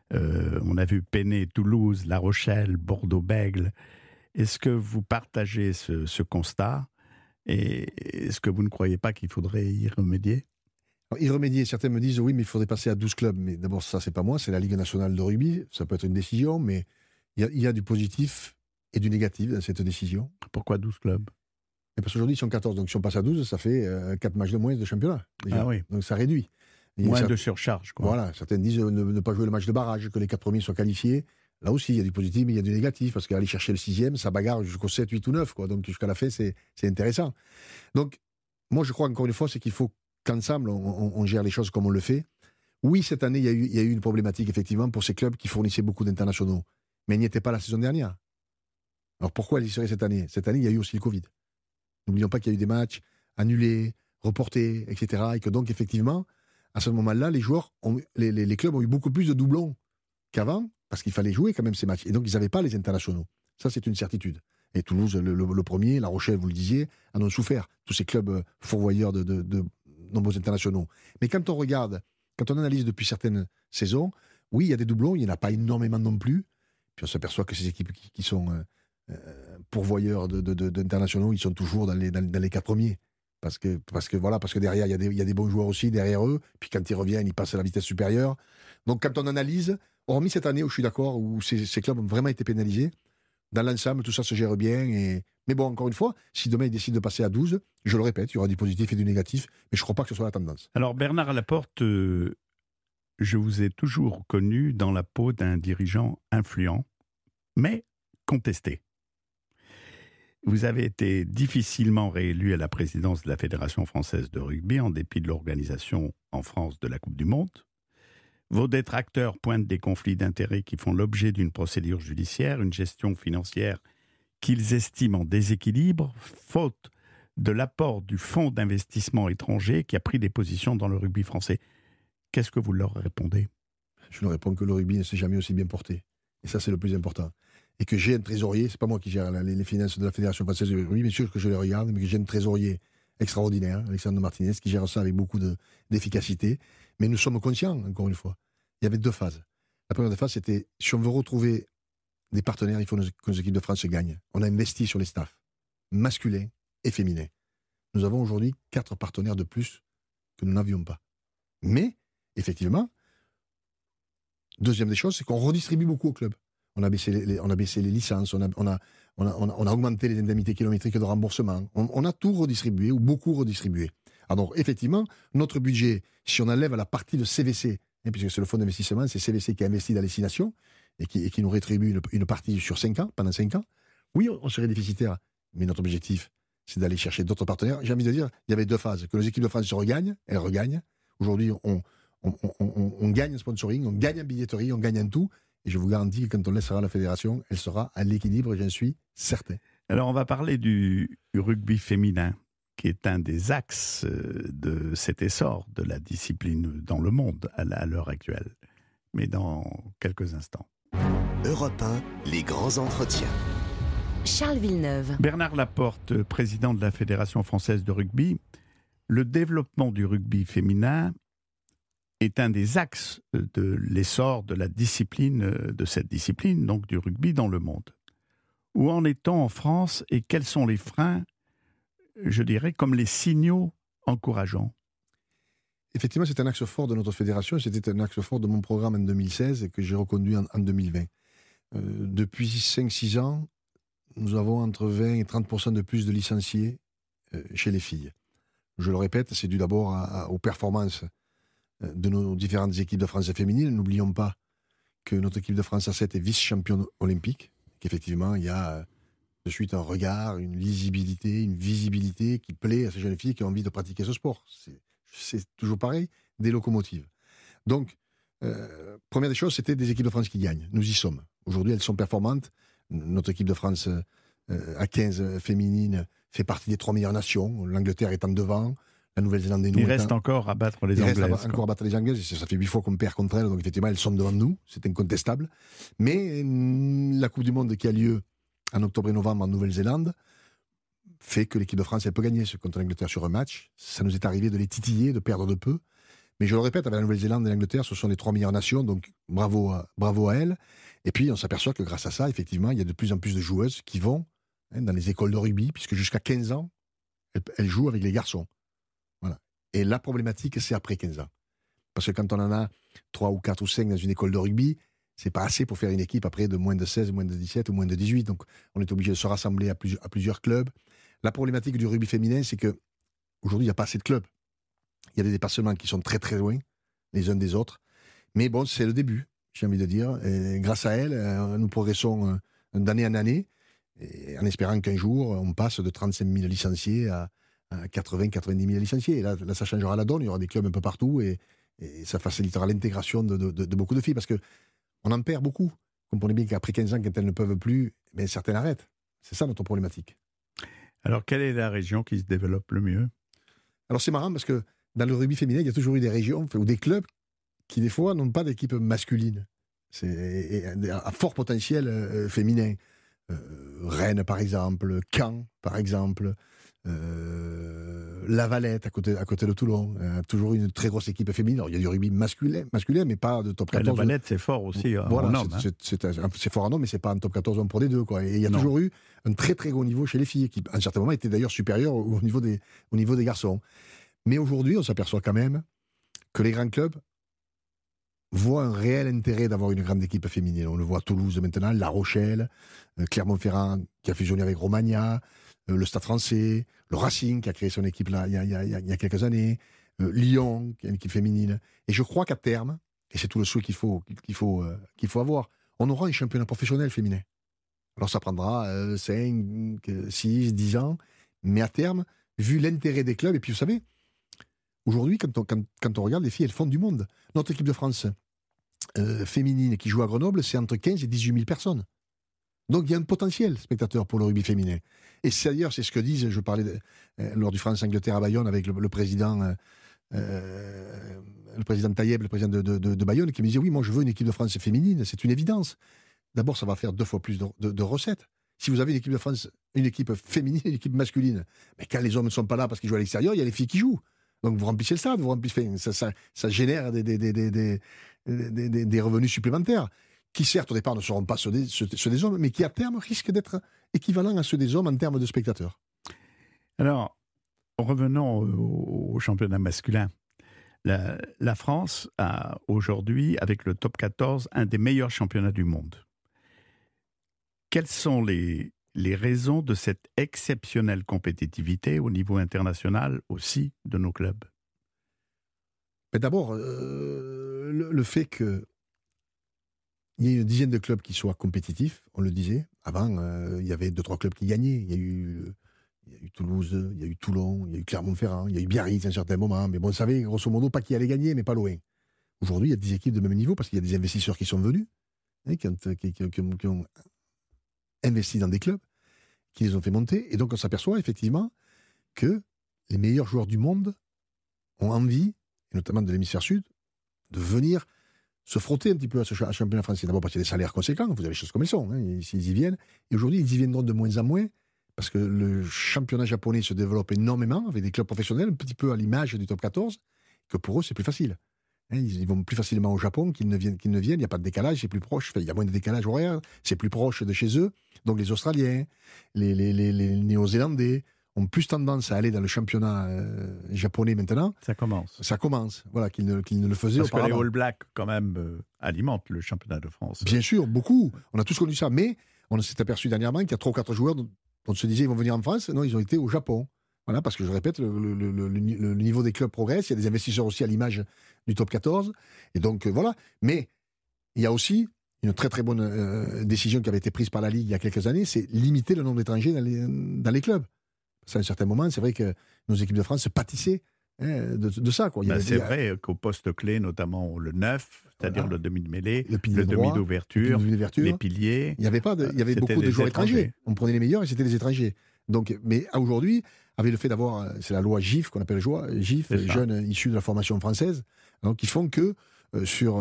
Speaker 3: on a vu peiner Toulouse, La Rochelle, Bordeaux-Bègles. Est-ce que vous partagez ce constat et est-ce que vous ne croyez pas qu'il faudrait y remédier ?
Speaker 4: Y remédier, certains me disent oui, mais il faudrait passer à 12 clubs. Mais d'abord, ça, c'est pas moi, c'est la Ligue nationale de rugby. Ça peut être une décision, mais il y a du positif et du négatif dans cette décision.
Speaker 3: Pourquoi 12 clubs ?
Speaker 4: Et parce qu'aujourd'hui, ils sont 14. Donc, si on passe à 12, ça fait 4 matchs de moins de championnat. Déjà.
Speaker 3: Ah oui.
Speaker 4: Donc, ça réduit.
Speaker 3: Moins de surcharge, quoi.
Speaker 4: Voilà. Certains disent ne pas jouer le match de barrage, que les 4 premiers soient qualifiés. Là aussi, il y a du positif, mais il y a du négatif. Parce qu'aller chercher le 6e, ça bagarre jusqu'au 7, 8 ou 9. Quoi. Donc, jusqu'à la fin, c'est intéressant. Donc, moi, je crois encore une fois, c'est qu'il faut qu'ensemble, on gère les choses comme on le fait. Oui, cette année, il y a eu une problématique, effectivement, pour ces clubs qui fournissaient beaucoup d'internationaux. Mais ils n'y étaient pas la saison dernière. Alors pourquoi ils y seraient cette année ? Cette année, il y a eu aussi le Covid. N'oublions pas qu'il y a eu des matchs annulés, reportés, etc. Et que donc, effectivement, à ce moment-là, les clubs ont eu beaucoup plus de doublons qu'avant, parce qu'il fallait jouer quand même ces matchs. Et donc, ils n'avaient pas les internationaux. Ça, c'est une certitude. Et Toulouse, le premier, La Rochelle, vous le disiez, en ont souffert. Tous ces clubs fourvoyeurs de nombreux internationaux. Mais quand on regarde, quand on analyse depuis certaines saisons, oui, il y a des doublons, il n'y en a pas énormément non plus. Puis on s'aperçoit que ces équipes qui sont pourvoyeurs d'internationaux, ils sont toujours dans les 4 premiers. Parce que derrière, il y a des bons joueurs aussi derrière eux. Puis quand ils reviennent, ils passent à la vitesse supérieure. Donc quand on analyse, hormis cette année où je suis d'accord, où ces clubs ont vraiment été pénalisés, dans l'ensemble, tout ça se gère bien. Mais bon, encore une fois, si demain ils décident de passer à 12, je le répète, il y aura du positif et du négatif, mais je ne crois pas que ce soit la tendance.
Speaker 3: Alors Bernard Laporte, je vous ai toujours connu dans la peau d'un dirigeant influent, mais contesté. Vous avez été difficilement réélu à la présidence de la Fédération française de rugby en dépit de l'organisation en France de la Coupe du Monde. Vos détracteurs pointent des conflits d'intérêts qui font l'objet d'une procédure judiciaire, une gestion financière qu'ils estiment en déséquilibre, faute de l'apport du fonds d'investissement étranger qui a pris des positions dans le rugby français. Qu'est-ce que vous leur répondez ?
Speaker 4: Je leur réponds que le rugby ne s'est jamais aussi bien porté. Et ça, c'est le plus important. Et que j'ai un trésorier, c'est pas moi qui gère les finances de la Fédération française de rugby, bien sûr que je les regarde, mais que j'ai un trésorier extraordinaire, Alexandre Martinez, qui gère ça avec beaucoup d'efficacité. Mais nous sommes conscients, encore une fois. Il y avait 2 phases. La première phase, c'était si on veut retrouver des partenaires, il faut que nos équipes de France gagnent. On a investi sur les staffs, masculins et féminins. Nous avons aujourd'hui 4 partenaires de plus que nous n'avions pas. Mais, effectivement, deuxième des choses, c'est qu'on redistribue beaucoup au club. On a baissé les licences, on a augmenté les indemnités kilométriques de remboursement. On a tout redistribué, ou beaucoup redistribué. Alors, effectivement, notre budget, si on enlève la partie de CVC, puisque c'est le fonds d'investissement, c'est CVC qui a investi dans les 6 nations, et qui nous rétribue une partie sur 5 ans, pendant 5 ans, oui, on serait déficitaire. Mais notre objectif, c'est d'aller chercher d'autres partenaires. J'ai envie de dire, il y avait 2 phases. Que les équipes de France se regagnent, elles regagnent. Aujourd'hui, on gagne en sponsoring, on gagne en billetterie, on gagne en tout. Et je vous garantis que quand on laissera la fédération, elle sera à l'équilibre, j'en suis certain.
Speaker 3: Alors, on va parler du rugby féminin, qui est un des axes de cet essor de la discipline dans le monde à l'heure actuelle. Mais dans quelques instants.
Speaker 1: Europe 1, les grands entretiens.
Speaker 2: Charles Villeneuve.
Speaker 3: Bernard Laporte, président de la Fédération française de rugby. Le développement du rugby féminin est un des axes de l'essor de la discipline, de cette discipline, donc du rugby dans le monde. Où en est-on en France et quels sont les freins, je dirais, comme les signaux encourageants?
Speaker 4: Effectivement, c'est un axe fort de notre fédération. C'était un axe fort de mon programme en 2016 et que j'ai reconduit en 2020. Depuis 5-6 ans, nous avons entre 20 et 30% de plus de licenciés chez les filles. Je le répète, c'est dû d'abord aux performances de nos différentes équipes de France féminines. N'oublions pas que notre équipe de France A7 est vice-championne olympique, qu'effectivement, il y a de suite un regard, une lisibilité, une visibilité qui plaît à ces jeunes filles qui ont envie de pratiquer ce sport. C'est toujours pareil, des locomotives. Donc, première des choses, c'était des équipes de France qui gagnent. Nous y sommes. Aujourd'hui, elles sont performantes. Notre équipe de France à 15 féminine fait partie des 3 meilleures nations. L'Angleterre est en devant. La Nouvelle-Zélande et nous.
Speaker 3: Il reste encore à battre les Anglaises. Il reste
Speaker 4: encore à battre les Anglaises. Ça fait 8 fois qu'on perd contre elles. Donc, effectivement, elles sont devant nous. C'est incontestable. Mais la Coupe du Monde qui a lieu en octobre et novembre en Nouvelle-Zélande fait que l'équipe de France, elle peut gagner contre l'Angleterre sur un match. Ça nous est arrivé de les titiller, de perdre de peu. Mais je le répète, avec la Nouvelle-Zélande et l'Angleterre, ce sont les 3 meilleures nations, donc bravo à elles. Et puis, on s'aperçoit que grâce à ça, effectivement, il y a de plus en plus de joueuses qui vont dans les écoles de rugby, puisque jusqu'à 15 ans, elles jouent avec les garçons. Voilà. Et la problématique, c'est après 15 ans. Parce que quand on en a 3 ou 4 ou 5 dans une école de rugby, c'est pas assez pour faire une équipe après de moins de 16, moins de 17 ou moins de 18. Donc, on est obligé de se rassembler à plusieurs clubs. La problématique du rugby féminin, c'est que aujourd'hui, il n'y a pas assez de clubs. Il y a des dépassements qui sont très très loin, les uns des autres. Mais bon, c'est le début, j'ai envie de dire. Et grâce à elles, nous progressons d'année en année, et en espérant qu'un jour, on passe de 35 000 licenciés à 80-90 000 licenciés. Et là, ça changera la donne, il y aura des clubs un peu partout, et ça facilitera l'intégration de beaucoup de filles, parce qu'on en perd beaucoup. Comprenez bien qu'après 15 ans, quand elles ne peuvent plus, ben, certaines arrêtent. C'est ça notre problématique.
Speaker 3: Alors, quelle est la région qui se développe le mieux?
Speaker 4: Alors, c'est marrant, parce que dans le rugby féminin, il y a toujours eu des régions ou des clubs qui, des fois, n'ont pas d'équipe masculine. C'est à fort potentiel féminin. Rennes, par exemple, Caen, par exemple, La Valette, à côté de Toulon. Toujours une très grosse équipe féminine. Alors, il y a du rugby masculin, mais pas de top 14.
Speaker 3: La Valette, c'est fort aussi
Speaker 4: voilà,
Speaker 3: en homme.
Speaker 4: C'est fort en homme, mais c'est pas un top 14 homme pour les deux, quoi. Et il y a toujours eu un très très gros niveau chez les filles, qui, à un certain moment, était d'ailleurs supérieur au niveau des garçons. Mais aujourd'hui, on s'aperçoit quand même que les grands clubs voient un réel intérêt d'avoir une grande équipe féminine. On le voit à Toulouse maintenant, La Rochelle, Clermont-Ferrand qui a fusionné avec Romagna, le Stade français, le Racing qui a créé son équipe là, il y a quelques années, Lyon qui a une équipe féminine. Et je crois qu'à terme, et c'est tout le souhait qu'il faut avoir, on aura un championnat professionnel féminin. Alors ça prendra 5, 6, 10 ans, mais à terme, vu l'intérêt des clubs, et puis vous savez, aujourd'hui, quand on regarde les filles, elles font du monde. Notre équipe de France féminine qui joue à Grenoble, c'est entre 15 et 18 000 personnes. Donc il y a un potentiel spectateur pour le rugby féminin. Et d'ailleurs, c'est ce que disent, je parlais lors du France-Angleterre à Bayonne avec le président Taïeb, le président de Bayonne, qui me disait, oui, moi je veux une équipe de France féminine, c'est une évidence. D'abord, ça va faire 2 fois plus de recettes. Si vous avez une équipe de France, une équipe féminine et une équipe masculine, mais quand les hommes ne sont pas là parce qu'ils jouent à l'extérieur, il y a les filles qui jouent. Donc vous remplissez le stade, ça génère des revenus supplémentaires qui certes au départ ne seront pas ceux des hommes, mais qui à terme risquent d'être équivalents à ceux des hommes en termes de spectateurs.
Speaker 3: Alors, revenons au championnat masculin. La France a aujourd'hui, avec le top 14, un des meilleurs championnats du monde. Quelles sont les raisons de cette exceptionnelle compétitivité au niveau international aussi de nos clubs?
Speaker 4: Mais d'abord, le fait qu'il y ait une dizaine de clubs qui soient compétitifs, on le disait. Avant, il y avait 2-3 clubs qui gagnaient. Il y a eu Toulouse, il y a eu Toulon, il y a eu Clermont-Ferrand, il y a eu Biarritz à un certain moment. Mais bon, on savait grosso modo pas qui allait gagner, mais pas loin. Aujourd'hui, il y a 10 équipes de même niveau parce qu'il y a des investisseurs qui sont venus, qui ont investi dans des clubs, qui les ont fait monter. Et donc, on s'aperçoit effectivement que les meilleurs joueurs du monde ont envie, et notamment de l'hémisphère sud, de venir se frotter un petit peu à ce championnat français. D'abord parce qu'il y a des salaires conséquents, vous avez les choses comme elles sont, s'ils y viennent. Et aujourd'hui, ils y viendront de moins en moins, parce que le championnat japonais se développe énormément, avec des clubs professionnels, un petit peu à l'image du top 14, que pour eux, c'est plus facile. Ils vont plus facilement au Japon qu'ils ne viennent. Il n'y a pas de décalage, c'est plus proche. Il y a moins de décalage horaire, c'est plus proche de chez eux. Donc les Australiens, les Néo-Zélandais ont plus tendance à aller dans le championnat japonais maintenant.
Speaker 3: Ça commence.
Speaker 4: Voilà, qu'ils ne le faisaient auparavant.
Speaker 3: Parce que les All Blacks, quand même, alimentent le championnat de France.
Speaker 4: Bien sûr, beaucoup. On a tous connu ça. Mais on s'est aperçu dernièrement qu'il y a 3 ou 4 joueurs dont on se disait ils vont venir en France. Non, ils ont été au Japon. Voilà, parce que je répète, le niveau des clubs progresse. Il y a des investisseurs aussi à l'image du top 14. Et donc, voilà. Mais il y a aussi une très très bonne décision qui avait été prise par la Ligue il y a quelques années, c'est limiter le nombre d'étrangers dans les clubs. Parce qu'à un certain moment, c'est vrai que nos équipes de France se pâtissaient de ça. Quoi.
Speaker 3: C'est vrai qu'au poste clé, notamment le 9, c'est-à-dire le demi de mêlée, le
Speaker 4: droit,
Speaker 3: demi d'ouverture, les piliers.
Speaker 4: Il y avait beaucoup de joueurs étrangers. On prenait les meilleurs et c'était les étrangers. Donc, mais aujourd'hui, avec le fait d'avoir, c'est la loi GIF qu'on appelle GIF, jeunes issus de la formation française, donc qui font que sur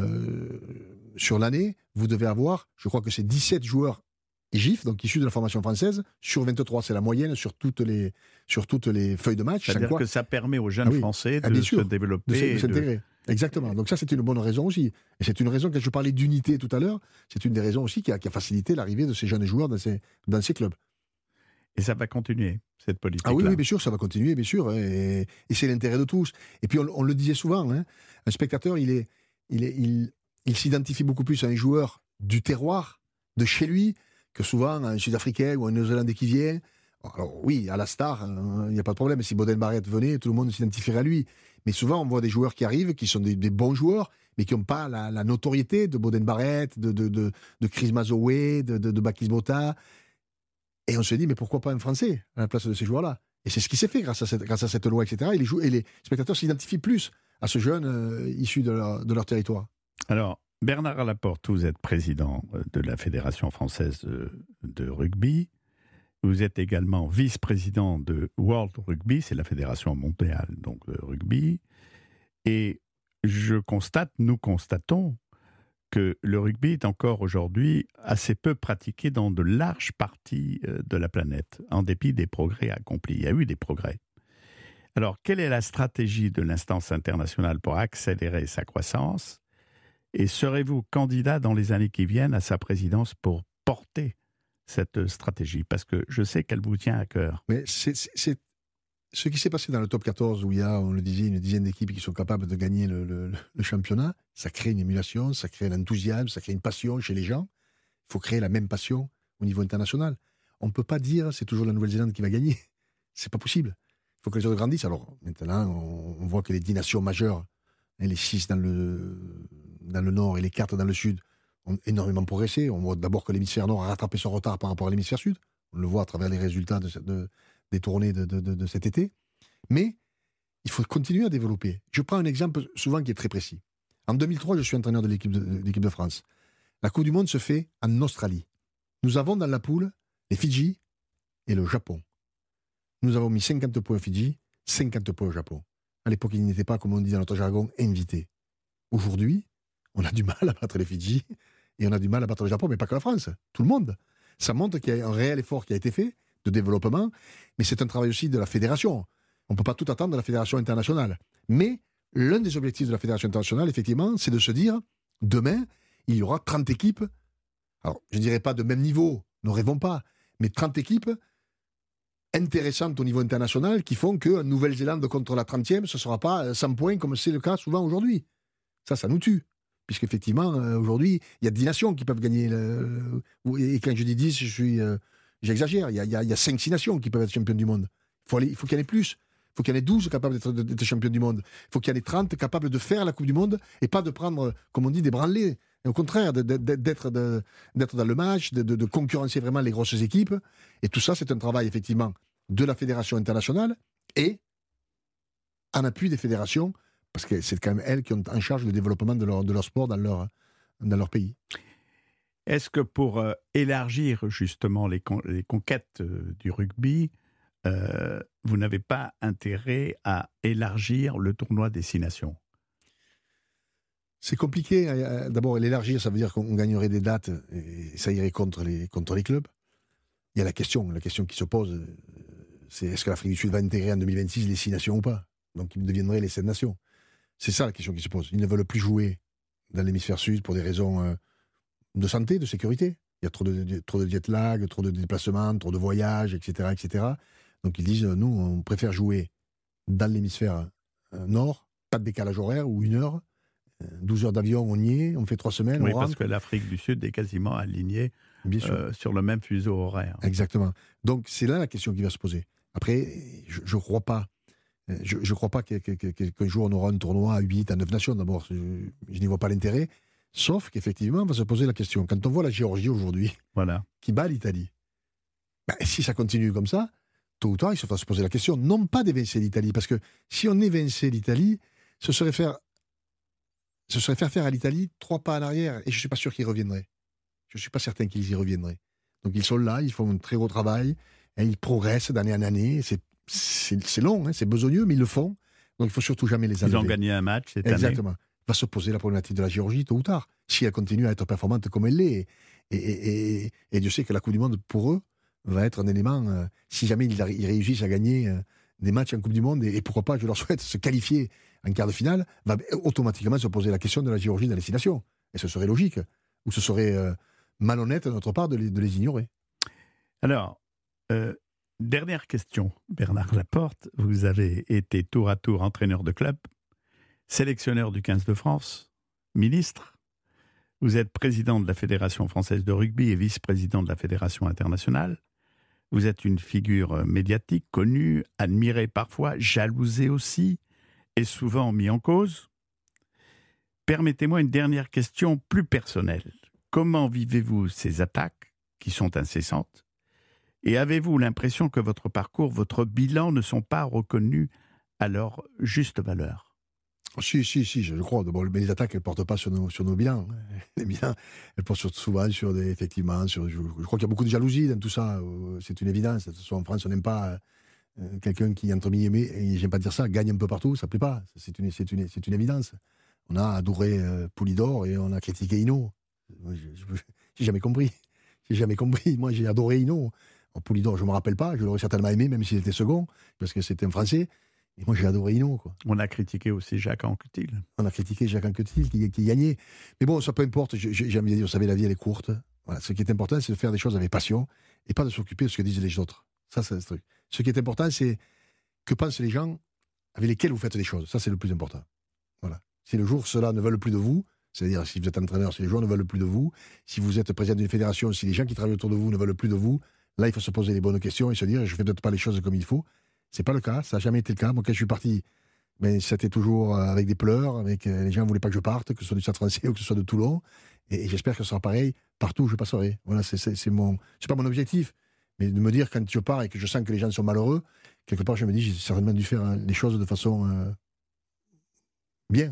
Speaker 4: l'année, vous devez avoir, je crois que c'est 17 joueurs GIF, donc issus de la formation française, sur 23. C'est la moyenne sur toutes les feuilles de match.
Speaker 3: C'est-à-dire que ça permet aux jeunes Français de se développer.
Speaker 4: De s'intégrer. Exactement. Donc ça, c'est une bonne raison aussi. Et c'est une raison, quand je parlais d'unité tout à l'heure, c'est une des raisons aussi qui a facilité l'arrivée de ces jeunes joueurs dans ces clubs.
Speaker 3: Et ça va continuer, cette politique-là.
Speaker 4: Ah oui, bien sûr, ça va continuer, bien sûr. Et c'est l'intérêt de tous. Et puis, on le disait souvent, un spectateur, il s'identifie beaucoup plus à un joueur du terroir, de chez lui, que souvent à un Sud-Africain ou un Néo-Zélandais qui vient. Alors oui, à la star, il n'y a pas de problème. Si Boden Barrett venait, tout le monde s'identifierait à lui. Mais souvent, on voit des joueurs qui arrivent, qui sont des bons joueurs, mais qui n'ont pas la notoriété de Boden Barrett, de Chris Mazowe, de Bakis Bota. Et on se dit, mais pourquoi pas un Français à la place de ces joueurs-là? Et c'est ce qui s'est fait grâce à cette loi, etc. Et les spectateurs s'identifient plus à ce jeune issu de leur territoire.
Speaker 3: Alors, Bernard Laporte, vous êtes président de la Fédération française de rugby. Vous êtes également vice-président de World Rugby, c'est la fédération mondiale donc, de rugby. Et nous constatons que le rugby est encore aujourd'hui assez peu pratiqué dans de larges parties de la planète, en dépit des progrès accomplis. Il y a eu des progrès. Alors, quelle est la stratégie de l'instance internationale pour accélérer sa croissance? Et serez-vous candidat dans les années qui viennent à sa présidence pour porter cette stratégie? Parce que je sais qu'elle vous tient à cœur.
Speaker 4: Mais c'est ce qui s'est passé dans le top 14, où il y a, on le disait, une dizaine d'équipes qui sont capables de gagner le championnat. Ça crée une émulation, ça crée un enthousiasme, ça crée une passion chez les gens. Il faut créer la même passion au niveau international. On ne peut pas dire c'est toujours la Nouvelle-Zélande qui va gagner. C'est pas possible. Il faut que les autres grandissent. Alors maintenant, on voit que les 10 nations majeures, les 6 dans le nord et les 4 dans le sud, ont énormément progressé. On voit d'abord que l'hémisphère nord a rattrapé son retard par rapport à l'hémisphère sud. On le voit à travers les résultats des tournées de cet été. Mais il faut continuer à développer. Je prends un exemple souvent qui est très précis. En 2003, je suis entraîneur de l'équipe de France. La Coupe du Monde se fait en Australie. Nous avons dans la poule les Fidji et le Japon. Nous avons mis 50 points aux Fidji, 50 points au Japon. À l'époque, ils n'étaient pas, comme on dit dans notre jargon, invités. Aujourd'hui, on a du mal à battre les Fidji et on a du mal à battre le Japon, mais pas que la France, tout le monde. Ça montre qu'il y a un réel effort qui a été fait de développement, mais c'est un travail aussi de la fédération. On ne peut pas tout attendre de la fédération internationale. Mais l'un des objectifs de la fédération internationale, effectivement, c'est de se dire, demain, il y aura 30 équipes, alors je ne dirais pas de même niveau, ne rêvons pas, mais 30 équipes intéressantes au niveau international qui font que Nouvelle-Zélande contre la 30e, ce ne sera pas 100 points comme c'est le cas souvent aujourd'hui. Ça nous tue. Puisqu'effectivement, aujourd'hui, il y a 10 nations qui peuvent gagner. Et quand je dis 10, j'exagère. Il y a 5-6 nations qui peuvent être championnes du monde. Il faut qu'il y en ait plus. Il faut qu'il y en ait 12 capables d'être champions du monde. Il faut qu'il y en ait 30 capables de faire la Coupe du Monde et pas de prendre, comme on dit, des branlées. Et au contraire, d'être dans le match, de concurrencer vraiment les grosses équipes. Et tout ça, c'est un travail, effectivement, de la Fédération internationale et en appui des fédérations, parce que c'est quand même elles qui ont en charge le développement de leur sport dans leur pays.
Speaker 3: Est-ce que pour élargir justement les conquêtes du rugby, vous n'avez pas intérêt à élargir le tournoi des 6 nations ?
Speaker 4: C'est compliqué. D'abord, l'élargir, ça veut dire qu'on gagnerait des dates et ça irait contre les clubs. Il y a la question qui se pose, c'est est-ce que l'Afrique du Sud va intégrer en 2026 les 6 nations ou pas ? Donc, ils deviendraient les 7 nations. C'est ça la question qui se pose. Ils ne veulent plus jouer dans l'hémisphère sud pour des raisons de santé, de sécurité. Il y a trop de jet lag, trop de déplacements, trop de voyages, etc., etc. Donc ils disent, nous, on préfère jouer dans l'hémisphère nord, pas de décalage horaire, ou 1 heure, 12 heures d'avion, on y est, on fait 3 semaines,
Speaker 3: oui,
Speaker 4: on
Speaker 3: parce
Speaker 4: rentre.
Speaker 3: que l'Afrique du Sud est quasiment alignée sur le même fuseau horaire.
Speaker 4: Exactement. Donc c'est là la question qui va se poser. Après, je ne crois pas. Je crois pas qu'un jour on aura un tournoi à 8, à 9 nations. D'abord, je n'y vois pas l'intérêt. Sauf qu'effectivement, on va se poser la question. Quand on voit la Géorgie aujourd'hui, qui bat l'Italie, si ça continue comme ça, tôt ou tard, il se va se poser la question, non pas d'évincer l'Italie, parce que si on évinçait l'Italie, ce serait faire faire à l'Italie 3 pas à l'arrière, et je ne suis pas sûr qu'ils reviendraient. Je ne suis pas certain qu'ils y reviendraient. Donc ils sont là, ils font un très gros travail, et ils progressent d'année en année. C'est long, hein, c'est besogneux, mais ils le font. Donc il ne faut surtout jamais les enlever.
Speaker 3: Ils ont gagné un match cette année.
Speaker 4: Exactement. Va se poser la problématique de la Géorgie tôt ou tard, si elle continue à être performante comme elle l'est. Et Dieu sait que la Coupe du Monde, pour eux, va être un élément, si jamais ils réussissent à gagner des matchs en Coupe du Monde, et pourquoi pas, je leur souhaite, se qualifier en quart de finale, va automatiquement se poser la question de la Géorgie dans les 6 nations. Et ce serait logique, ou ce serait malhonnête de notre part de les ignorer.
Speaker 3: Alors, dernière question, Bernard Laporte. Vous avez été tour à tour entraîneur de club, sélectionneur du 15 de France, ministre. Vous êtes président de la Fédération française de rugby et vice-président de la Fédération internationale. Vous êtes une figure médiatique, connue, admirée parfois, jalousée aussi, et souvent mis en cause. Permettez-moi une dernière question plus personnelle. Comment vivez-vous ces attaques qui sont incessantes ? Et avez-vous l'impression que votre parcours, votre bilan ne sont pas reconnus à leur juste valeur ?
Speaker 4: Si, je le crois. D'abord, mais les attaques, elles ne portent pas sur nos bilans. Les bilans, elles portent souvent sur des... Effectivement, je crois qu'il y a beaucoup de jalousie dans tout ça. C'est une évidence. De toute façon, en France, on n'aime pas quelqu'un qui, entre guillemets, et j'aime pas dire ça, gagne un peu partout. Ça ne plaît pas. C'est une évidence. On a adoré Poulidor et on a critiqué Hinault. J'ai jamais compris. Moi, j'ai adoré Hinault. Poulidor, je ne me rappelle pas. Je l'aurais certainement aimé, même s'il était second, parce que c'était un Français. Et moi, j'ai adoré Hinault, quoi.
Speaker 3: On a critiqué aussi Jacques Anquetil.
Speaker 4: On a critiqué Jacques Anquetil qui gagnait. Mais bon, ça peu importe. J'ai envie de dire, vous savez, la vie, elle est courte. Voilà. Ce qui est important, c'est de faire des choses avec passion et pas de s'occuper de ce que disent les autres. Ça, c'est le truc. Ce qui est important, c'est que pensent les gens avec lesquels vous faites des choses. Ça, c'est le plus important. Voilà. Si le jour, ceux-là ne veulent plus de vous, c'est-à-dire si vous êtes entraîneur, si les joueurs ne veulent plus de vous, si vous êtes président d'une fédération, si les gens qui travaillent autour de vous ne veulent plus de vous, là, il faut se poser les bonnes questions et se dire, je ne fais peut-être pas les choses comme il faut. C'est pas le cas, ça n'a jamais été le cas. Moi, quand je suis parti, c'était toujours avec des pleurs, avec les gens ne voulaient pas que je parte, que ce soit du Stade Français ou que ce soit de Toulon. Et j'espère que ce sera pareil partout où je passerai. Voilà, c'est pas mon objectif. Mais de me dire, quand je pars et que je sens que les gens sont malheureux, quelque part, je me dis, j'ai certainement dû faire les choses de façon bien.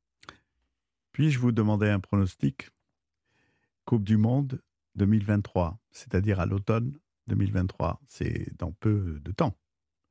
Speaker 3: Puis-je vous demander un pronostic ? Coupe du Monde 2023, c'est-à-dire à l'automne 2023. C'est dans peu de temps.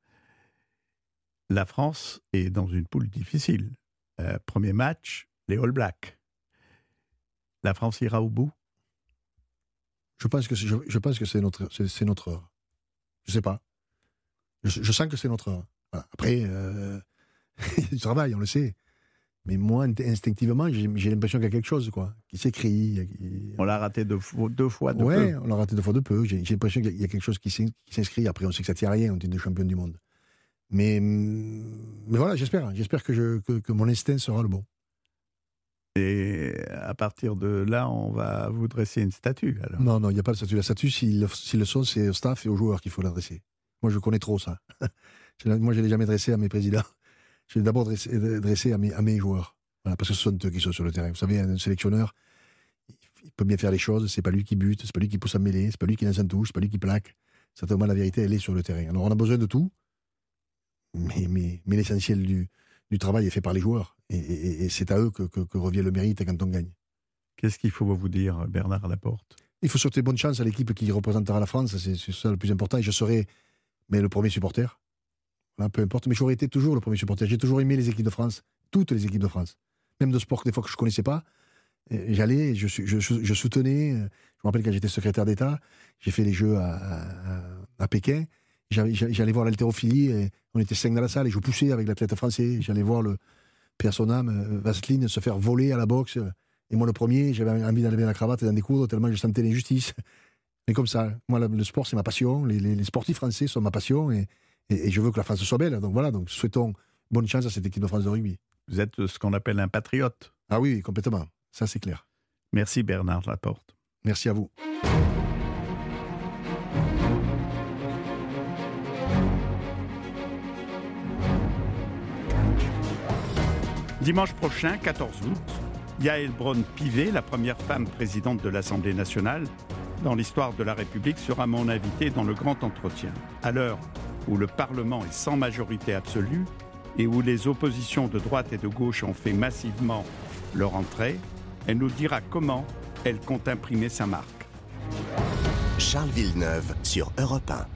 Speaker 3: La France est dans une poule difficile. Premier match, les All Blacks. La France ira au bout ?
Speaker 4: Je pense que c'est notre heure. Je ne sais pas. Je sens que c'est notre heure. Voilà. Après, il y a du travail, on le sait. Mais moi, instinctivement, j'ai l'impression qu'il y a quelque chose, quoi, qui s'écrit.
Speaker 3: On l'a raté deux fois de peu.
Speaker 4: Ouais, on l'a raté 2 fois de peu. J'ai l'impression qu'il y a quelque chose qui s'inscrit. Après, on sait que ça ne tient à rien, on est de champion du monde. Mais voilà, j'espère. J'espère que mon instinct sera le bon.
Speaker 3: Et à partir de là, on va vous dresser une statue, alors.
Speaker 4: Non, il n'y a pas de statue. La statue, s'ils le sont, c'est au staff et aux joueurs qu'il faut l'adresser. Moi, je connais trop ça. Moi, je ne l'ai jamais dressé à mes présidents. Je l'ai d'abord dressé à mes joueurs. Voilà, parce que ce sont eux qui sont sur le terrain. Vous savez, un sélectionneur, il peut bien faire les choses. C'est pas lui qui bute, c'est pas lui qui pousse à mêler, c'est pas lui qui lance un touche, c'est pas lui qui plaque. Certainement, la vérité, elle est sur le terrain. Alors, on a besoin de tout, mais l'essentiel du travail est fait par les joueurs. Et c'est à eux que revient le mérite quand on gagne.
Speaker 3: Qu'est-ce qu'il faut vous dire, Bernard Laporte ?
Speaker 4: Il faut souhaiter bonne chance à l'équipe qui représentera la France. C'est ça le plus important. Et je serai le premier supporter. Voilà, peu importe. Mais j'aurais été toujours le premier supporter. J'ai toujours aimé les équipes de France. Toutes les équipes de France. Même de sport, des fois que je ne connaissais pas. J'allais, je soutenais. Je me rappelle quand j'étais secrétaire d'État, j'ai fait les Jeux à Pékin. J'allais voir l'haltérophilie. On était 5 dans la salle et je poussais avec l'athlète français. J'allais voir le père son âme, Vasseline, se faire voler à la boxe. Et moi, le premier, j'avais envie d'enlever la cravate et d'en découdre tellement je sentais l'injustice. Mais comme ça, moi, le sport, c'est ma passion. Les sportifs français sont ma passion et je veux que la France soit belle. Donc voilà, donc souhaitons bonne chance à cette équipe de France de rugby.
Speaker 3: Vous êtes ce qu'on appelle un patriote.
Speaker 4: Ah oui, complètement. Ça, c'est clair.
Speaker 3: Merci Bernard Laporte.
Speaker 4: Merci à vous.
Speaker 3: Dimanche prochain, 14 août, Yaël Braun-Pivet, la première femme présidente de l'Assemblée nationale dans l'histoire de la République, sera mon invitée dans le grand entretien. À l'heure où le Parlement est sans majorité absolue et où les oppositions de droite et de gauche ont fait massivement leur entrée, elle nous dira comment elle compte imprimer sa marque.
Speaker 1: Charles Villeneuve sur Europe 1.